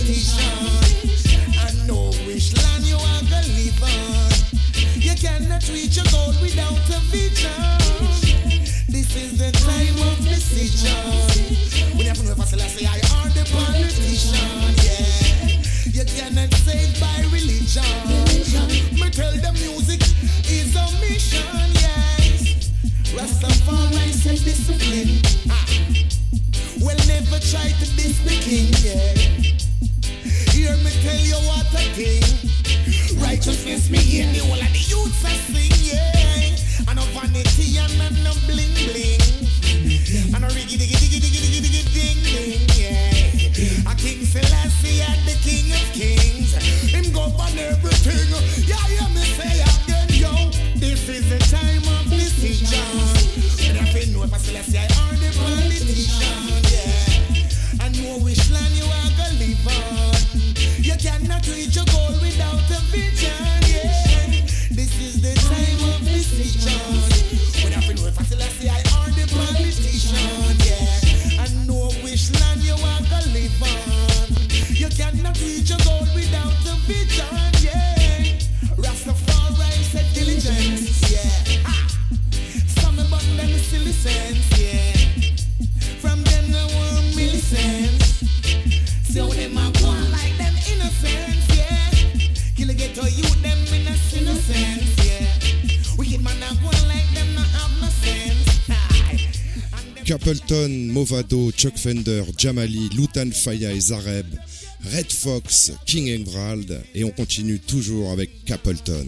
politician. And no which land you are gonna live on. You cannot reach your goal without a vision. This is the time of decision. When you have to know if I say I are the politician, yeah. You cannot save by religion. Me tell the music is a mission, yes. Rastafari said discipline. Ah. Well, never try to diss the king, yeah. Hear me tell you what a thing. Righteousness me in the whole of the youths I sing, yeah. And no vanity and no bling bling. And a riggy diggy diggy diggy diggy diggy ding ding, yeah. A King Selassie and the King of Kings. Him govern everything. Yeah, yeah, me say again, yo. This is the time of decision. And if you know if I Selassie I are the politician, yeah. And know which land you are gonna live on. You cannot reach your goal without a vision, yeah. This is the time of decision. When I know if I Selassie I are the politician, yeah. And know which land you are gonna live on. You cannot reach your goal without a vision, yeah. Rastafari said diligence, yeah. Ah. Some about them silly sense, yeah. From them no one millicents. So them a go like them innocents, yeah. Kill a ghetto youth them in a innocence, yeah. Wicked man a go like them not have no sense. Capleton, Movado, Chuck Fender, Jamali, Lutan Fyah et Zareb, Red Fox, King Emerald, et on continue toujours avec Capleton.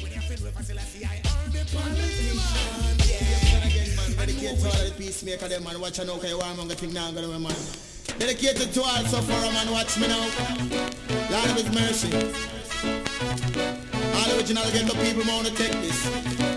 Dedicated to all sufferer, man, watch me now. Lord of His mercy. All original ghetto people, man, wanna take this.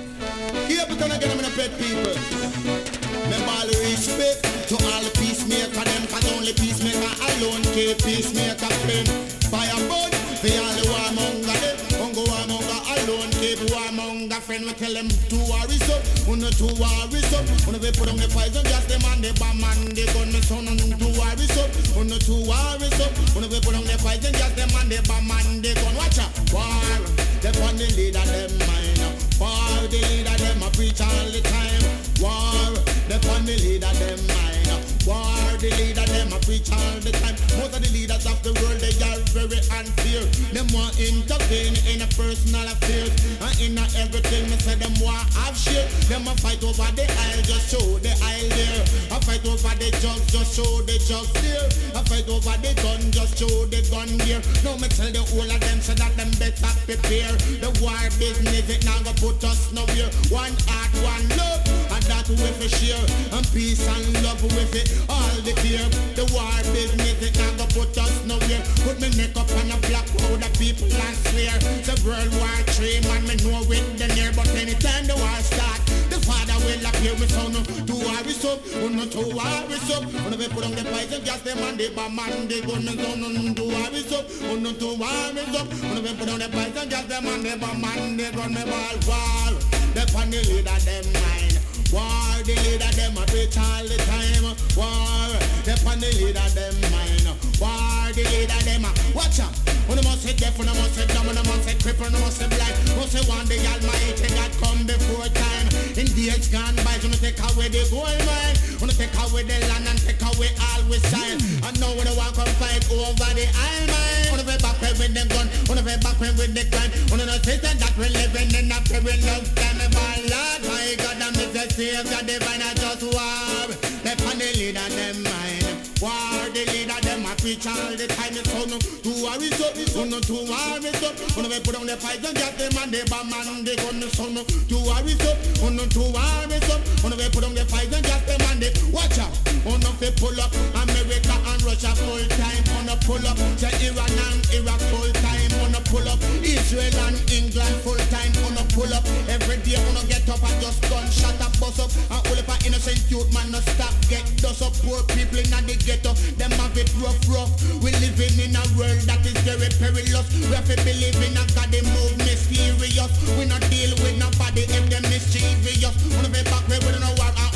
Keep it on again, I'm gonna pet people. Remember all the respect to all the peacemaker, them, cause only peacemaker alone keep peacemaker pen. Fire burn, for all the warmonger, them. Ungo warmonger alone keep warmonger friend. We tell them two worries up, uno two worries up. Uno we put on the poison gas, them and the bomb and the gun. Me son on two worries up, uno two worries up. Uno we put on the poison gas, them and the bomb and the gun. Watch out, war, they on the leader, them mine. War, the leader, them a preach all the time. War, they on the leader, them mine. War, the leader, them a preach all the time. Most of the leaders of the world, they are very unfair. Them want intervene in a personal affairs. And in a everything, me say them want have share. Them a fight over the aisle, just show the aisle there. A fight over the jugs, just show the jugs there. A fight over the gun, just show the gun here. Now me tell the whole of them so that them better prepare. The war business, it now go put us nowhere. One heart, one love, and that we for share. And peace and love with it, all the fear. The war business, it now go put us nowhere. Put me neck up on a black crowd of people and swear. The World War Three, man, me know it the near. But anytime the war start, the father will appear with son. Two worries up, uno two worries up. Uno we put on the poison gas, them and the bomb and the gun. Uno two worries up, uno two worries up. Uno we put on the poison gas, them and the bomb and the gun. Me ball war, they on the leader, them mine. War, the leader, them a bitch all the time. War, they on the leader, them mine. War, the leader, them a watch out. One must say deaf, one must say dumb, one must say cripple, one must say blind. One say one the Almighty God come before time. In days gone by, gonna take away the gold mine. Gonna take away the land and take away all we sign. And now when they want to fight over the isle mine. Wanna be back with them gun, wanna be back with the crime. Wanna know say that we're living in a very long time. My Lord, my God, I'm the Savior divine, I just war. They on the leader, them mine. War, the leader, them a preach all the time. It's on two worries up, uno two worries up. Uno we put on the poison gas, them and the bomb and the gun. Son, two worries up, uno two worries up. Uno we put on the poison gas, them and the watch out. Uno we pull up America and Russia full time. Uno pull up to Iran and Iraq full time. Uno pull up Israel and England full time. Uno pull up every day. Uno get up and just gunshot and bust up. And all of our innocent youth man no stop get dust up. Poor people in the ghetto, them have it rough, rough. We living in a world that is very perilous. We have to believe in a God, they move mysterious. We not deal with nobody if them mischievous. Wanna be back where we don't know what.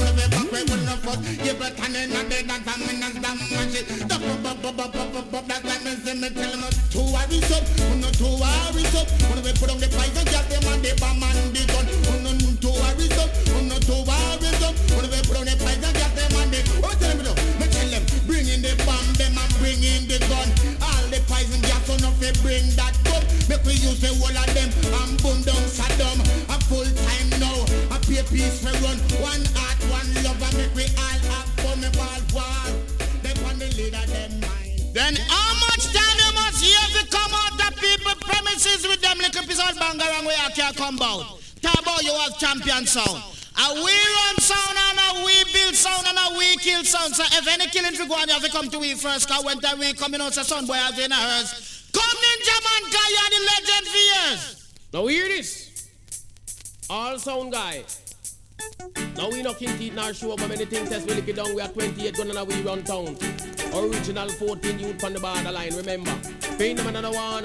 When we back, we will not fuss. You better turn in and they dance and me not stand much shit. Stop, up, up, up, up, up, up, up. That's like me say me telling us two worries up, no two worries up. When we put on the price and get them and the bomb and the gun. No two worries up, no two worries up. When we put on the price and get them and the. Oh, tell me now, me tell them, bring in the bomb, them and bring in the gun. All the poison gas on off, they bring that cup. Make we use the whole of them and boom down Saddam. A full time now, a pay piece for run. One heart, one love, and make we all have fun. Me ball war, they want the leader them mind. Then how much time you must hear to come out the people premises with them little piece of bangarang where you can't come out. Talk about you have champion sound. A we run sound and a we build sound and a we kill sound. So if any killing for go on, you have to come to we first. Cause when that we coming out, so son boy has in a hers. Come Ninja Man, cause you are the legend for years. Now hear this. All sound guy. Now we no king teeth nor show, but many things as we lick it down. We are twenty-eight gun and a we run town. Original fourteen youth on the borderline, remember. Pain them another one.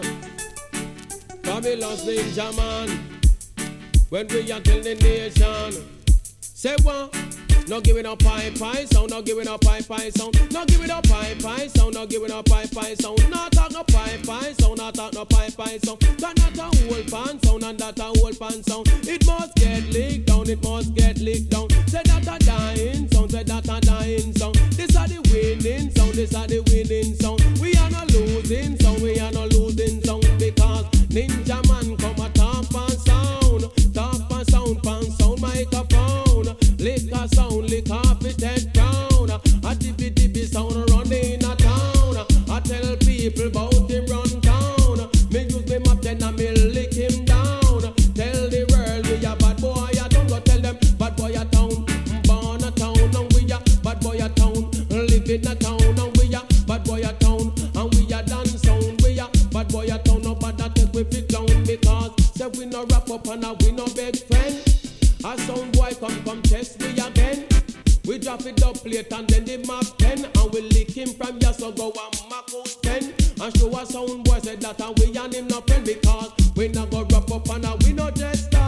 Fabulous Ninja Man. When we are telling the nation. Say what? No giving up pie pie sound, no giving up pie pie sound, no giving up pie pie sound, no giving up pie pie sound, not talk no pie pie sound, not talk no pie pie sound, that not a whole pan sound and that a whole pan sound. It must get licked down, it must get licked down. Say that a dying sound, say that a dying sound. This are the winning sound, this are the winning sound. We are not losing sound, we are not losing sound because Ninja Man come a top and sound, top and sound, pan sound microphone, lick a sound, lick off it head down. A dippy dippy sound running a town. I tell people about him run town. Me use me map then I me lick him down. Tell the world we a bad boy a town. Go tell them bad boy a town. Born a town and we a bad boy a town. Live in a town and we a bad boy a town. And we a dance sound. We a bad boy a town. No bad a take we fit down because say we no wrap up and a we no beg friend. A sound boy come come test me again. We drop it up plate and then the map ten. And we lick him from here so go and mark out ten. And show a sound boy said that and we and him no friend because we not go wrap up and a we no jester.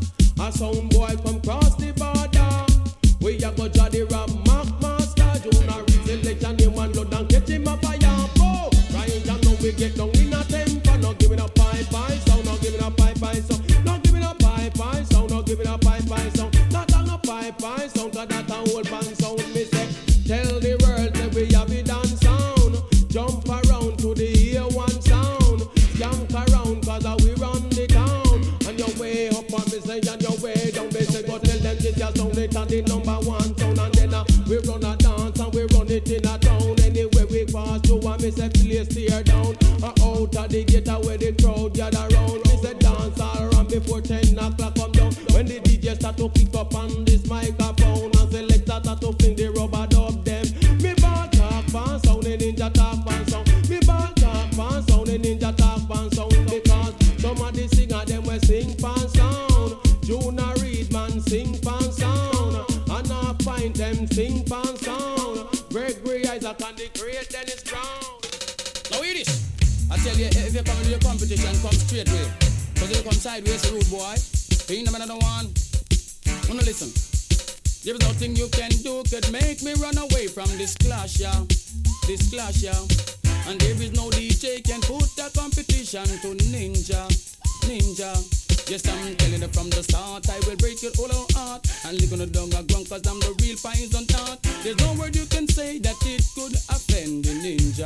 A sound boy come cross the border. We a go draw the rap mark master. Junior selection him one load and catch him up a yampo. Right now know we get down in a temper. Not giving up pie pie sound, not giving up pie pie sound. Not giving up pie pie sound, not giving up pie pie sound. Not on a pie pie sound, cause that a whole band sound. Me say, tell the world that we have it dance sound. Jump around to the ear one sound. Jump around cause uh, we run the town. And your way up on me say, and your way down me say, go tell them this your sound, it and the number one sound. And then uh, we run a dance and we run it in a town. Anyway we pass through and me say, place tear down. Uh, out of the gate where the crowd gather round. Me say, dance all around before ten o'clock come down. When the D J start to kick up on this microphone and selector start to fling the rubber dub them. Me ball talk pan sound, the ninja talk pan sound. Me ball talk pan sound, the ninja talk pan sound. Because some of the singer them will sing pan sound. Junior Reed man sing pan sound. And I find them sing pan sound. Gregory Isaac and the great Dennis Brown. Now hear this. I tell you, if you come into the competition, come straight way. Cause if you come sideways, rude boy. Ain't them another one. Wanna listen. There's nothing you can do could make me run away from this clash, yeah. This clash, yeah. And there is no D J can put the competition to Ninja, Ninja. Yes, I'm telling you from the start, I will break your whole heart and live on the dung of ground, cause I'm the real poison tart. There's no word you can say that it could offend the Ninja.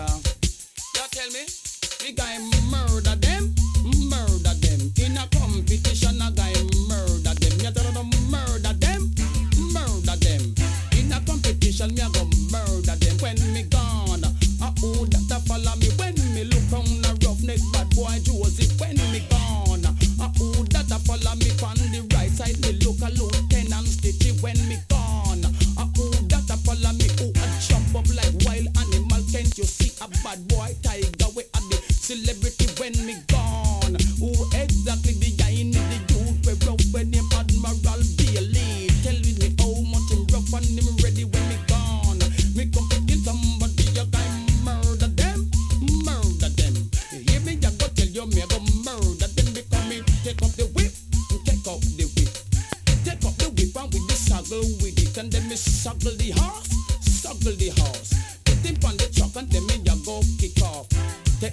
You tell me, the guy murder them, murder them. In a competition, a guy murder them. You tell them murder them, murder them. In a competition, me a go murder them. When me gone, a who that a follow me. When me look on a roughneck bad boy Joseph. When me gone, a who that a follow me. On the right side, me look a lieutenant Stitchy. When me gone, a who that a follow me. Who a jump up like wild animal. Can't you see a bad boy tiger? We are the celebrity when me gone. Who exactly the guy in the youth we rough when him Admiral Bailey. Tell me how much him rough and him ready when me gone. Me come to kill somebody, you guy murder them, murder them. You hear me? I go tell you me I go murder them because me take up the whip, take up the whip, take up the whip and with the saddle with it and then me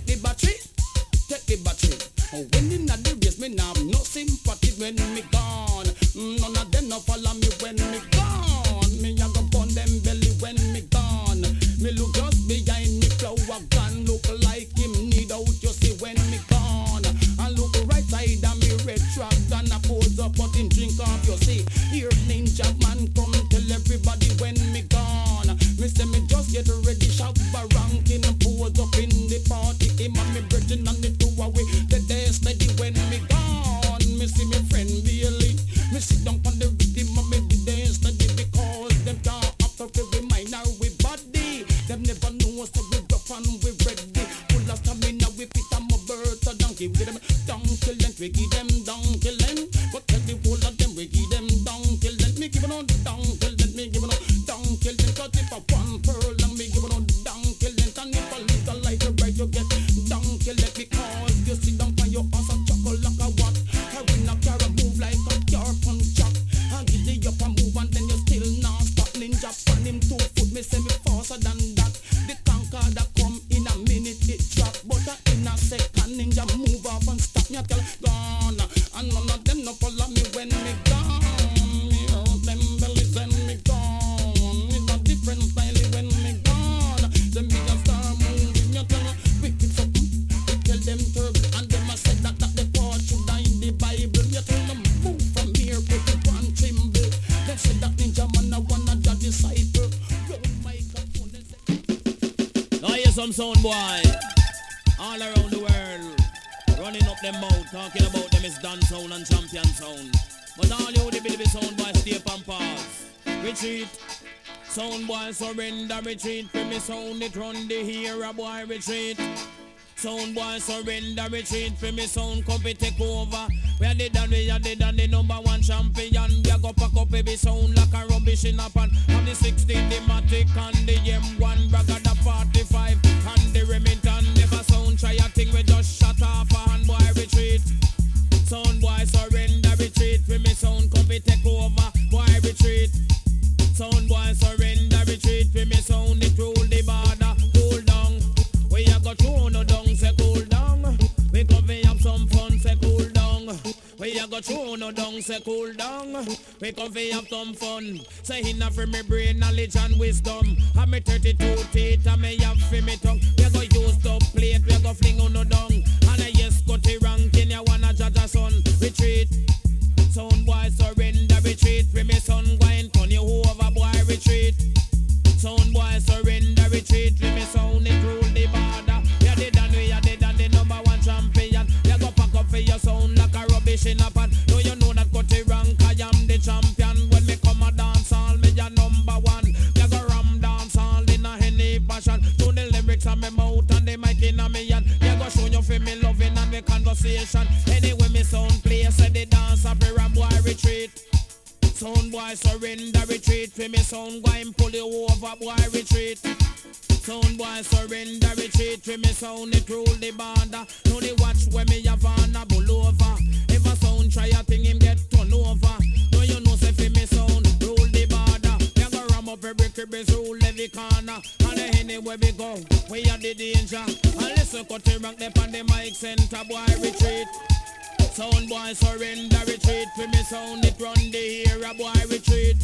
take the battery, take the battery. Oh, when in the race, me now have no sympathy when me gone. None of them no follow me when me gone. Me a go burn them belly when me gone. Me look just behind me flower gun, look like him need out, you see when me gone. And look right side of me red truck and I pose up, but him drink off, you see. Here ninja man come tell everybody when me gone. Me say me just get ready, shout ranking, pose up in the party. Him and me brethren and the two away, the day steady when me gone. Me see me friend Bailey, me sit down on the rhythm and me the day steady because them can't after every mind or we body. Them never know so we rough and we ready. Full of stamina, we fit them a bird a donkey. We give them down killing, we give them down killing. But tell the whole of them we give them down killing. Me give it on down killing, me give it on down killing. Cause if I one pearl and me give it on down killing. And if I little like the right you get down killing. Because you sit down on your ass and chuckle like a what. I win a car and move like a car on jack. And get it up and move and then you still not stop. Ninja pan him two foot, me say me faster than that. The conquer that come in a minute it drop. But uh, in a second ninja move off and stop me a tell gone. And none of them no follow me when me gone. Me hurt them bellies when me gone. It's a different style when me gone. Then me just start moving, you tell me wicked something. You tell them turtle and them a said that that the part should die in the Bible. You tell them move from here, put it one tremble. They said that ninja man a one of the disciple. Now hear some sound boy all around the world running up them mouth talking about them is dance sound and champion sound. But all you the baby sound boy stay up and pause. Retreat. Sound boy surrender retreat. For me sound it run the hero boy retreat. Sound boy surrender retreat. For me sound copy take over. We are the done, we are the done, the number one champion. We are go pack up every sound like a rubbish in a pan. On the sixteen the Matic and the M one bragga the forty-five and the Remington. Never sound try a thing we just shut off a hand boy retreat. Sound boy surrender retreat. For me sound copy take over boy retreat. Sound boy surrender retreat. For me sound it rule the border. Cool down. We a go through no down, say cool down. We come fi have some fun, say cool down. We a go through no down, say cool down. We come fi have some fun. Say inna for me brain, knowledge and wisdom. And me thirty-two teeth, and me have fi me tongue. We a go use the plate, we a go fling on no down. And a yes got the ranking, you wanna judge a son. Retreat. Sound boy surrender, retreat. For me son, go and turn you over, boy retreat. Sound boy surrender, retreat. For me sound it rule the border. We are the done, we are the done, the number one champion. You go pack up for your sound like a rubbish in a pan. Do you know that got the rank? I am the champion. When me come a dance hall, me a number one. You go ram dance hall in a any fashion. To the lyrics on me mouth and the mic in a me hand. You go show you for me loving and the conversation. Anyway me sound play, say the dance up a boy retreat. Sound boy surrender retreat. For me sound boy and pull you over boy retreat. Sound boy surrender retreat. For me sound it rule the border. Know the watch when me have on a bull over. If a sound try a thing him get turned over. No you know say for me sound rule the border. You go ram up every cribbies rule every corner. And anywhere we go we are the danger. And listen cut the rank up on the mic center boy retreat. Sound boy surrender retreat. For me sound it run the era boy retreat.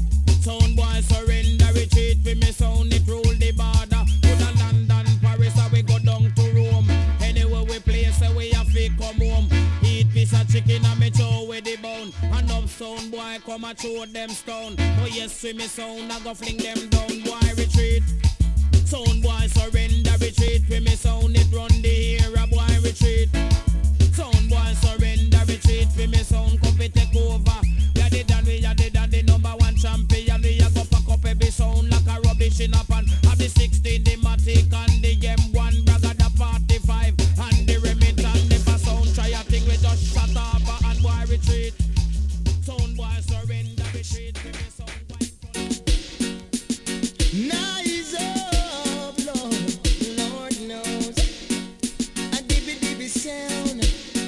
Sound boy surrender retreat. For me sound it rule the border. Go to London, Paris, or we go down to Rome. Anywhere we play, say we have to come home. Eat piece of chicken and me chow with the bone. And up sound boy come and throw them stone. Oh yes, for me sound I go fling them down boy retreat. Sound boy surrender retreat. For me sound it run the era boy retreat. Sound boy surrender retreat. For me sound come fi take over. We are the done, we are the done, the number one champion. We a go pack up every sound like a rubbish in a pan. Have the sixteen, the Matic and the M one bragga the forty-five and the Remington. If a sound try a thing we just shut up and boy retreat. Sound boy surrender retreat. For me sound boy. Nice up, Lord, Lord knows. A dibby dibby sound.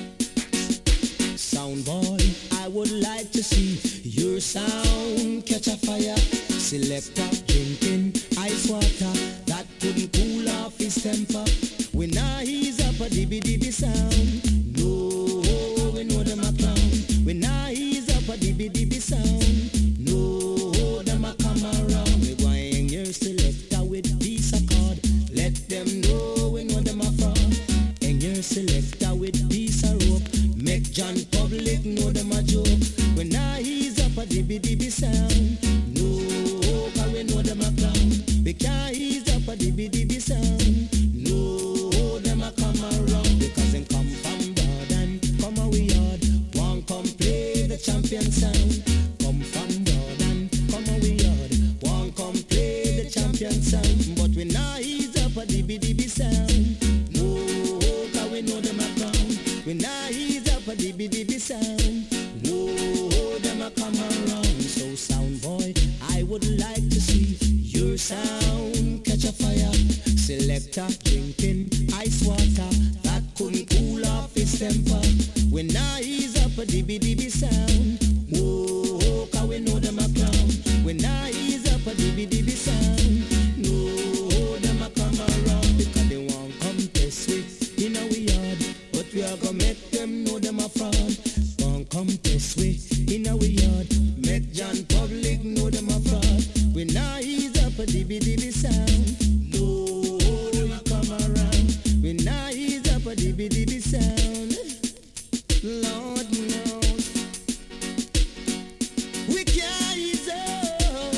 Sound boy, I would like to see your sound catch a fire. Selector drinking ice water that couldn't cool off his temper. When I he's selector with piece of rope. Make John Public know them a joke. When I ease up a dibby dibby sound, no, cause we know them a clown. We can't ease up a dibby dibby sound, no, them a come around. Because them come from God and come a we yard. One come play the champion sound. Come from God and come a we yard. One come play the champion sound. But we not ease up a dibby dibby sound, no, cause we know them a clown. We not ease up a dibby dibby sound, no, them a come around. So sound boy, I would like to see your sound catch a fire. Selector drinking ice water that couldn't cool off his temper. We not ease up a dibby dibby sound, no, cause we know them a clown. We not ease up a dibby dibby sound, no, them a come around. Because they won't come test with in our yard, but we are gonna make them know them a fraud. Won't come test with in our yard, make John Public know them a fraud. We not ease up a dibby dibby sound, no, them a come around. We not ease up a dibby dibby sound, Lord knows. We can't ease up,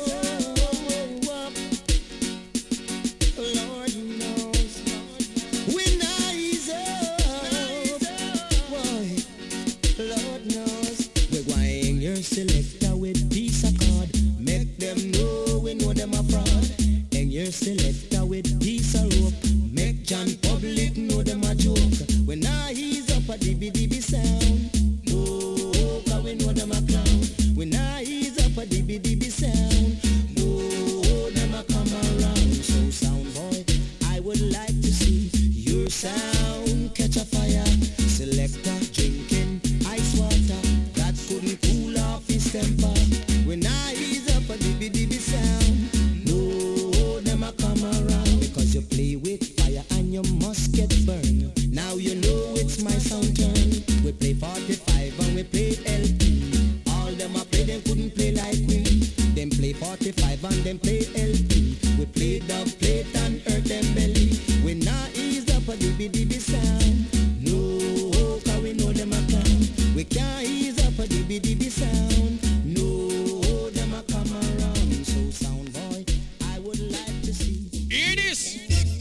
Lord knows. We not ease up, boy, Lord knows. We're going your selector with piece of card. Make them know we know them a fraud. And your selector with piece of rope. Make John Public know them a joke. We not ease up a dibby dibby sound, no, cause we know them a clown. We not ease up a dibby dibby sound, no, them a come around. So sound boy, I would like to see your sound catch a fire. Selector drinking ice water that couldn't cool off his temper. We not ease up a dibby dibby sound, no, them a come around. Because you play with fire and you must get burned. Now you know it's my sound turn. We play forty-five and we play L P. All them a play, them couldn't play like we. Them play forty-five and them play L P. We play dub plate and hurt them belly. We not ease up a dibby dibby sound, no, cause we know them a clown. We can't ease up a dibby dibby sound, no, them a come around. So sound boy, I would like to see. Hear this,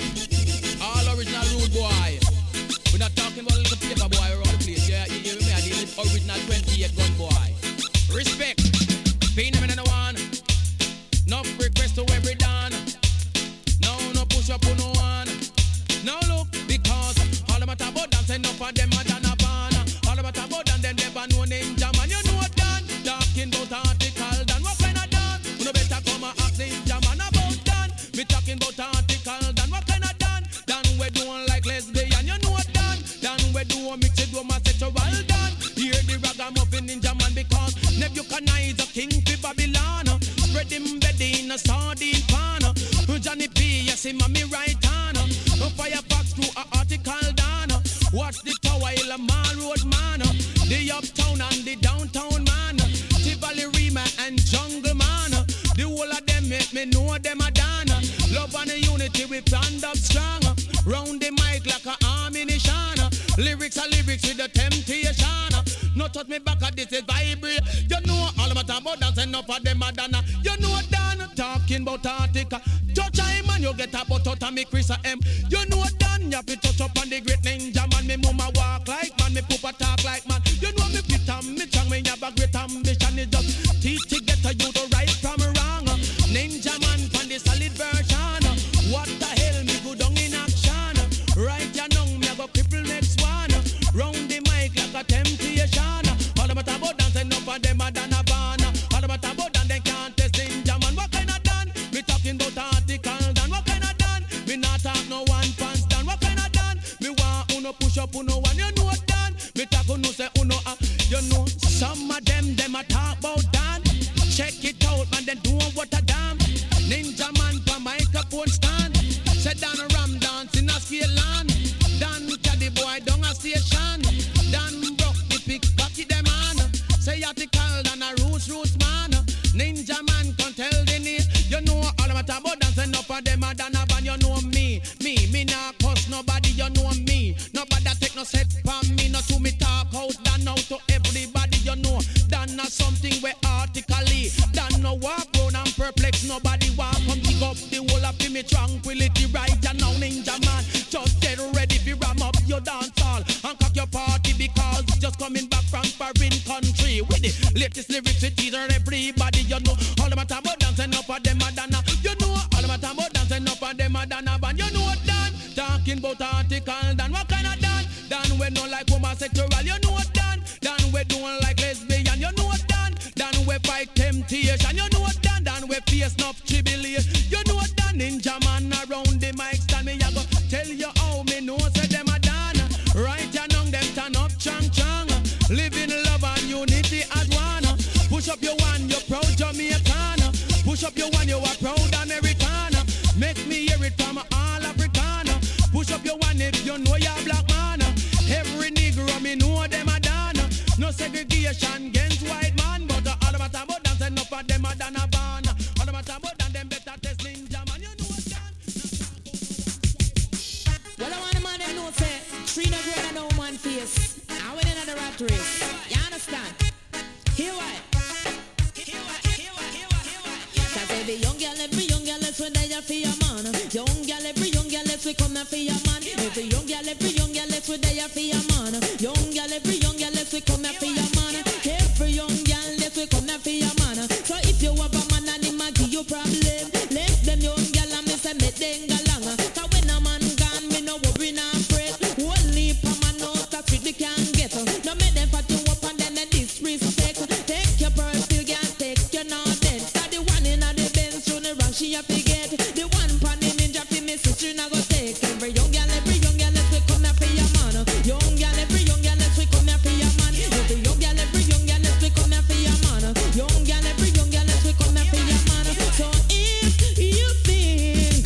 all original rude boy. We're not talking about a little paper boy around the place. Yeah, you hear me? I deal with original twenty-eight gun boy. Respect, phenomenon no one. No request to every dawn. No, no push up on no one. No look, because all about about dance enough of them are done a ban. All about about dance them never know ninja man. You know what done? Talking about article done. What kind of done? You know better come and ask ninja man about done. Me talking about article done. What kind of done? Done we doing like lesbian. You know what done? Done we doing mix it homosexual done. Hear the ragamuffin ninja man because Nebuchadnezzar king for Babylon. Spread him bed in a sardine pan. Johnny P, yes, him and me right hand. No firefox through a article down. Watch the tower, hill a mall road man. The uptown and the downtown man. Tivoli Rima and Jungle man. The whole of them make me know them a done. Love and unity we stand up strong. Round the mic like a ammunition. Lyrics are lyrics with the temptation. No touch me back at this is vibrate. You know all about about dance enough of them a done. You know done talking about article. Touch I man you get about out of me Chris M. You know done you have to touch up on the great ninja man. Me mama walk like man, me papa talk like man. You know me fit and me strong, me have a great ambition. Is just teach to get a you to right from wrong. Ninja man from the solid version. What the hell me go down in action. Right you know me I go cripple next one. Round the mic like a temptation. All about about dance enough of them a done a ban. All about about dance they can't test ninja man. What kind of done? Me talking about article done. What kind of done? Me not talk no one pants done. What kind of done? Me want uno push up uno one. You know what done? Me talk uno say uno ah. You know some of them them a talk about done. Check it out man, then do what a damn. Ninja man for microphone stand. Say down a ram dance in a scale land. Dan caddy boy down a station. Dan broke the pickpocket them man. Say article than a roots roots man. Ninja man can tell the name. You know all about about dancing up for them a done a ban. You know me, me, me nah cuss nobody. You know me, nobody your dance hall and cock your party because just coming back from foreign country with the latest lyrics with teaser everybody. You know all the matter about dancing up at them Madonna. You know all the matter about dancing up at them Madonna. But you know what Dan? Talking about article Dan. What kind of Dan? Dan we don't like homosexual. You know what Dan? Dan we don't like lesbian. You know what Dan? Dan we fight temptation. You know what Dan? Dan we face enough tribulation. You know what Dan? Ninja man around the mic stand me. I go tell you how me know say them a Dan. Right you know them stand up chang chang. Live in love and unity as one. Push up your one, you're proud Jamaican. Push up your one, you are proud American. Make me hear it from all African. Push up your one if you know you're black man. Every Negro me know them a Dan. No segregation against white man. But uh, all the matter about dancing up at them a Dan a ban. All the matter about dan them better test ninja man. You know what Dan? Well I want the man them know say three no grown and no man face. I went in the rat race. You understand? Hear what? Hear what? Hear what? Hear what? Hear what? Cause every young girl, every young girl is when they are for your man. Young girl, every young girl is we come for your man. Every young girl, every young girl is when they are for your man. Young girl, every young girl is we come for your man. Every young girl is we come for your man. So if you have a man and him a give you problem, let them young girl and me say make them galang. Cause when a man gone, me no worry no afraid. Only for man know that we can get. No make them fat you up and then they disrespect. Take your purple girl, take your northern. Cause the one in the Benz through the wrong she a forget. The one pan the ninja fi me sister na go take. Every young girl, every young girl let's we come here for your man. Young girl, every young girl let's we come here for your man. Every young girl, every young girl let's we come here for your man. Young girl, every young girl let's we come here for your man. So if you think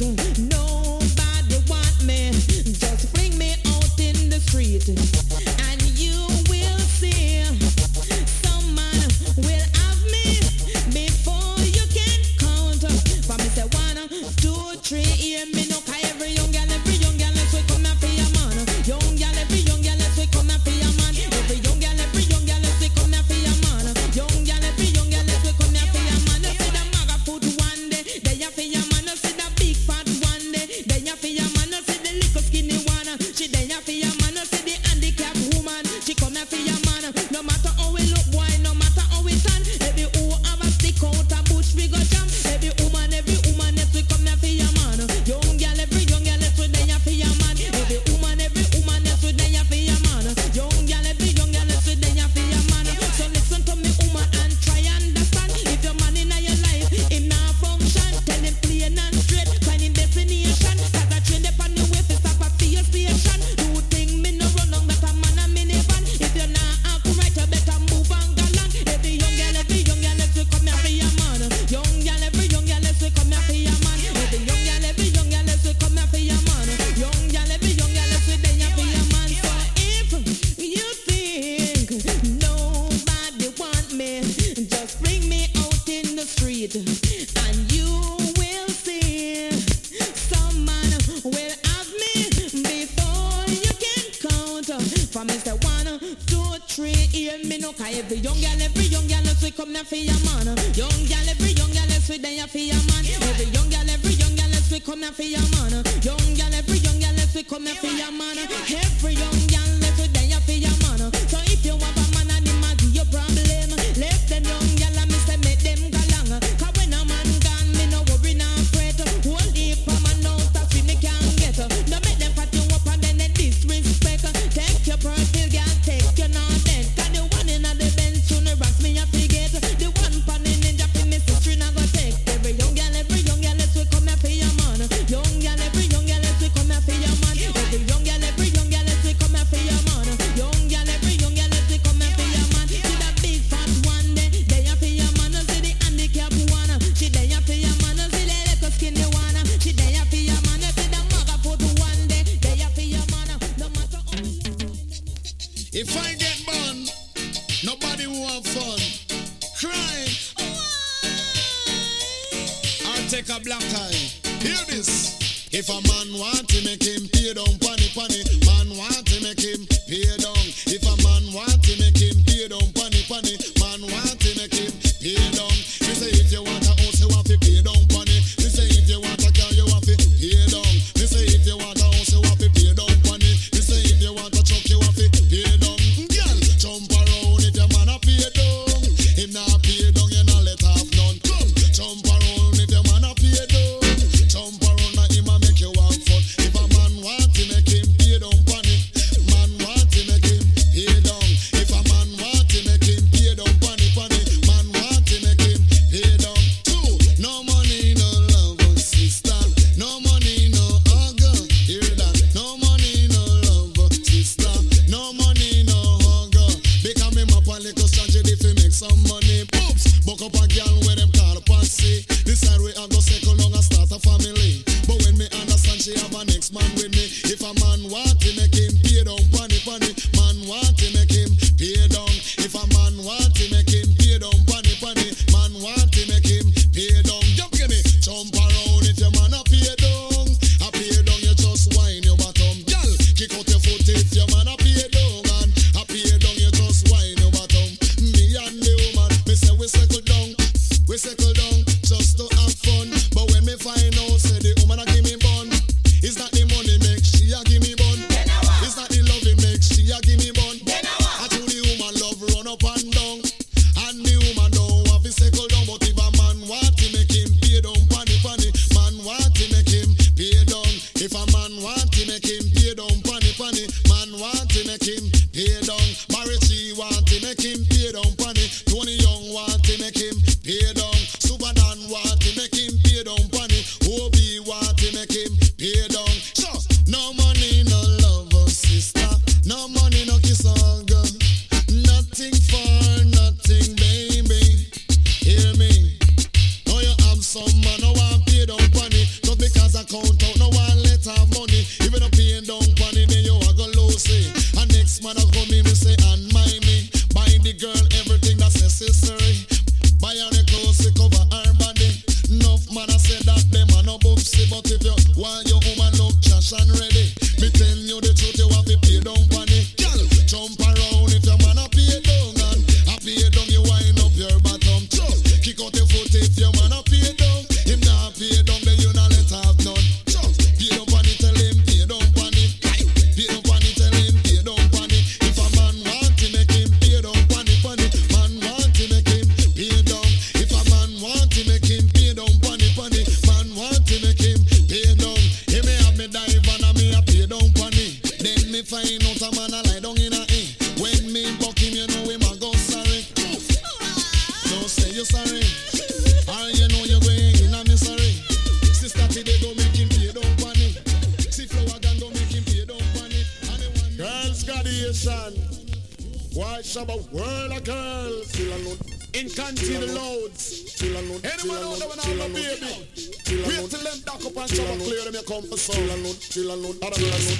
nobody want me, just bring me out in the street and you will see some man will have me before you can count. For me say one, two, three, hear me no. Cause every young girl, every young girl let's we come here for your man. Young girl, every young girl let's we come here for your man. Every young girl, every young girl let's we come here for your man. Young girl, every young girl let's we come here for your man. You see the maga foot one day, they are for your man. You see the big fat one day, they are for your man. You see the little skinny one, she they are for your man. You see the handicapped woman, she come here for your man. No matter how we look, boy, no matter how we stand, every who have a stick out a bush we go jam. Every woman, every woman, let's we come here for your man. Young girl, every young girl, let's we they are for your man. Every woman, every woman, let's we they are for your man. Young girl, every young girl, let's we they are for your man. So listen to me, woman, and try understand. If your man in your life, him not function, tell him plain and straight, finding destination. Cause I train up on the way to stop at the station. Do thing me no run on that a man a minivan. If you're not act right, you better move and go along. Every young girl, every young girl, let's we come here for your man. Young girl, every young girl, let's we come here for your man. Every young girl, every young girl, let's we come here for your man. Young girl, every young girl, let's we there for your man. So if you think nobody want me, just bring me out in the street and you will see some man will have me before you can count. For me say one, two, three, hear me no. Cause every young girl, every young girl, let's we come there for your man. Young girl, every young girl, let's we there for your man. Every young girl, every young girl, let's we come there for your man. Young girl, every young girl, let's we come there for your man. Every young girl, let's we there for your man. So if you have a man and him a give you problem, let them young girl and me say make them go long. Cause when a man gone, me no worry no fret. Whole heap of man out that we me can get. No make them fat you up and then they disrespect. Take your purple girl, take your northern. Cause the one in the Benz soon rocks me a forget. The one pan in ninja for me sister na go take. Every young girl, every young girl, let's we come here for your man. Young girl, every young girl, let's we come here for your man. Every young girl, every young girl, let's we come here for your man. Young girl, every young girl, let's we come here for your man. See that big fat one day, they are for your man. See the handicapped one, she they are for your man. See the little skinny one, she they are for your man. See the maga foot one day, they are for your man. No matter how. If I get burned, nobody will have fun. Cry or take a black eye. Hear this. If a man want to make him pay down, panny panny. Man want to make him pay down. If a man want to make him pay down, panny panny. Man want to make him pay down. Me say if you want a house, you want to pay down, panny. Me say if you want a car, you want to pay down. Me say if you want a house, you want to pay down, panny. Me say if you want make him pay down. Barry T want to make him pay down. Panny Tony Young want to make him pay down. Super Dan want to make him pay down. Panny Obi want to make him pay down. So no money, no love, oh sister. No money, no kiss on girl. Nothing for nothing, baby. Hear me? Now you have some man, no one pay down panny. Just because I count out, no one let have money. Even if pay down panny, then you a go lose it. And next man I come in, me say, and mind me. Buy the girl everything that's necessary. Buy her the clothes to cover her body. Enough man I say that them are no boopsy. But if you want your woman look cash and ready, me tell you the truth, you have to pay down panny. Girl, jump around if your man a pay down. And I pay down, you wind up your bottom. Just kick out your foot if your man a pay down. Him not pay down, then you not let have none. Just pay down panny, tell him pay down panny. Pay down panny, tell him pay down panny. If a man want to make him pay down panny, panny. Man want to make him pay down. If a man want to make him pay down panny, panny. Man want to make him pay down. He may have me dive and I may have pay down panny. Then me find out a man a lie down in a eh. When me buck him, you know him a go sorry. Don't say you sorry. Or you know you're going in a misery. Sister today don't make him pay down panny. See flower gun don't make him pay down panny. Girls graduation. Why shabba world of girls? Chill alone. In country the loads. Chill alone. Anyone know that when I'm a baby? Wait till them dock up and shabba clear them you come for some. Chill alone. Chill alone. Chill alone.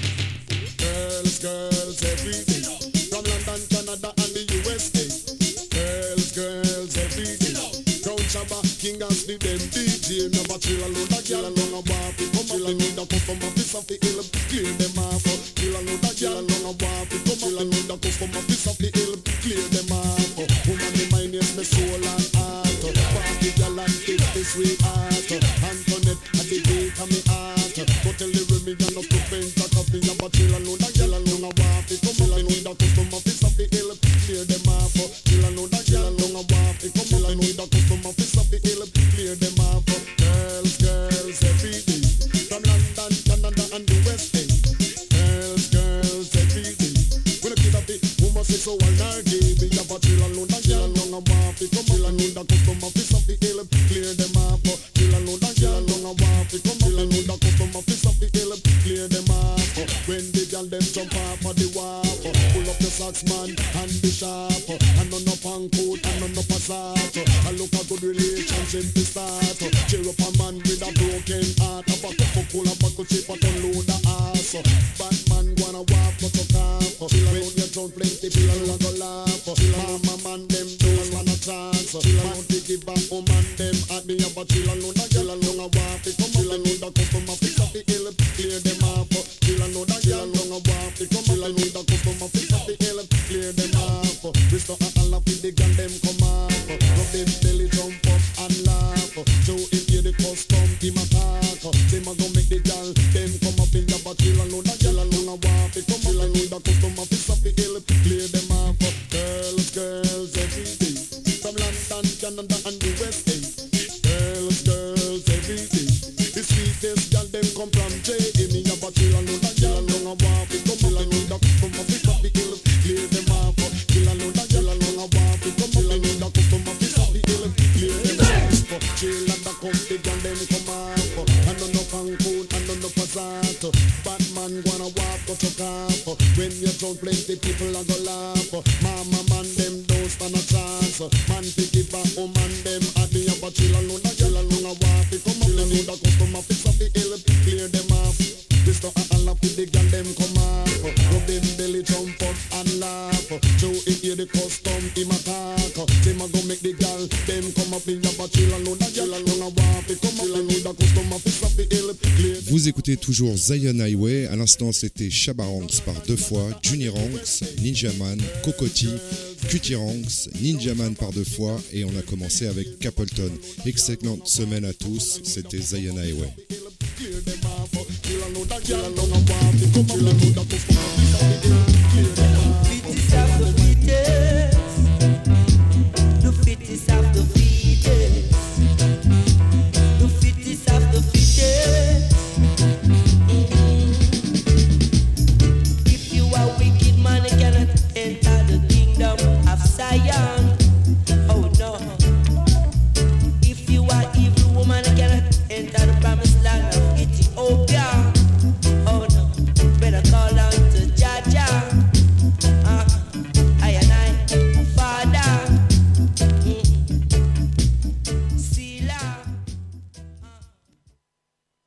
Girls, girls every day. From London, Canada and the U S A. Girls, girls every day. Crown Shabba, King and the them D J. Never chill alone. A girl alone a waffy. Come up in the customer piece of the hill. Clear them off. Chill alone. A girl alone a waffy. Come up in the customer piece of the hill. Clear them off. Woman in my name, my soul and heart. Party girl and kiss the sweetheart. Antoinette at the gate of me heart. Go tell the women you're not to paint a copy. But chill alone. A girl alone a waffy. Come up in the customer piece of the hill. Clear them off. Chill alone. A girl alone a waffy. Come up in the customer piece of the hill. Clear them off. Girls, girls every day. From London, Canada and the West End. Girls, girls every day. When a kid a bit, woman say so and her gay. Be a but chill alone. A girl alone a waffy. Come up in the customer piece of the hill. Clear them off. Chill alone. A girl alone a waffy. Come up in the customer piece of the hill. Clear them off. When the girl them jump off of the wharf, pull up the socks man and the sharp, and on up and coat and on up a sart. I look a good relationship to start. Cheer up a man with a broken heart. A bucket for cool, a bucket chip, a ton load of ass. Bad man wanna walk but to calf. When you don't plenty people a go laugh. Mama man them don't want a chance. Man to give a woman them at me but chill alone. A girl alone a walk. Come alone the customer fix up the hill. Clear them off. Chill alone a girl alone a walk. Come alone the customer fix up the hill. Clear them off. Restore a Allah with the gun them come off. Rub them belly jump up and laugh. Show him here the custom him attack. Them a go make the girl them come up in the but chill alone a girl alone a walk. Come alone the customer fix up the hill. Clear them off. Girls, girls every day. From London, Canada and the West End. Girls, girls every day. The sweetest girl them come from J. Me a but chill alone a girl alone a walk. Come alone the customer fix up the hill. Clear them off. Chill alone a girl alone a walk. Come alone the customer fix up the hill. Clear them off. Chill and the come the girl them come off. And on up and cool and on up a zat. Bad man wanna walk go to camp. When you drunk plenty people a go laugh. Mama man them don't stand a chance. Man pick it back woman them at the upper chill alone a girl alone a walk. Come alone the customer fix up the hill. Clear them off. Restore a Allah with the girl them come off. Rub them belly jump up and laugh. Show it here the custom him attack. Them a go make the girl them come up in the upper chill alone a girl alone a walk. Come alone the customer fix up the hill. Vous écoutez toujours Zion Highway. À l'instant, c'était Shabba Ranks par deux fois, Juni Ranks, Ninjaman, Kokoti, Cutie Ranks, Ninjaman par deux fois, et on a commencé avec Capleton. Excellente semaine à tous. C'était Zion Highway. Clear them off, kill another girl, another wife, come up,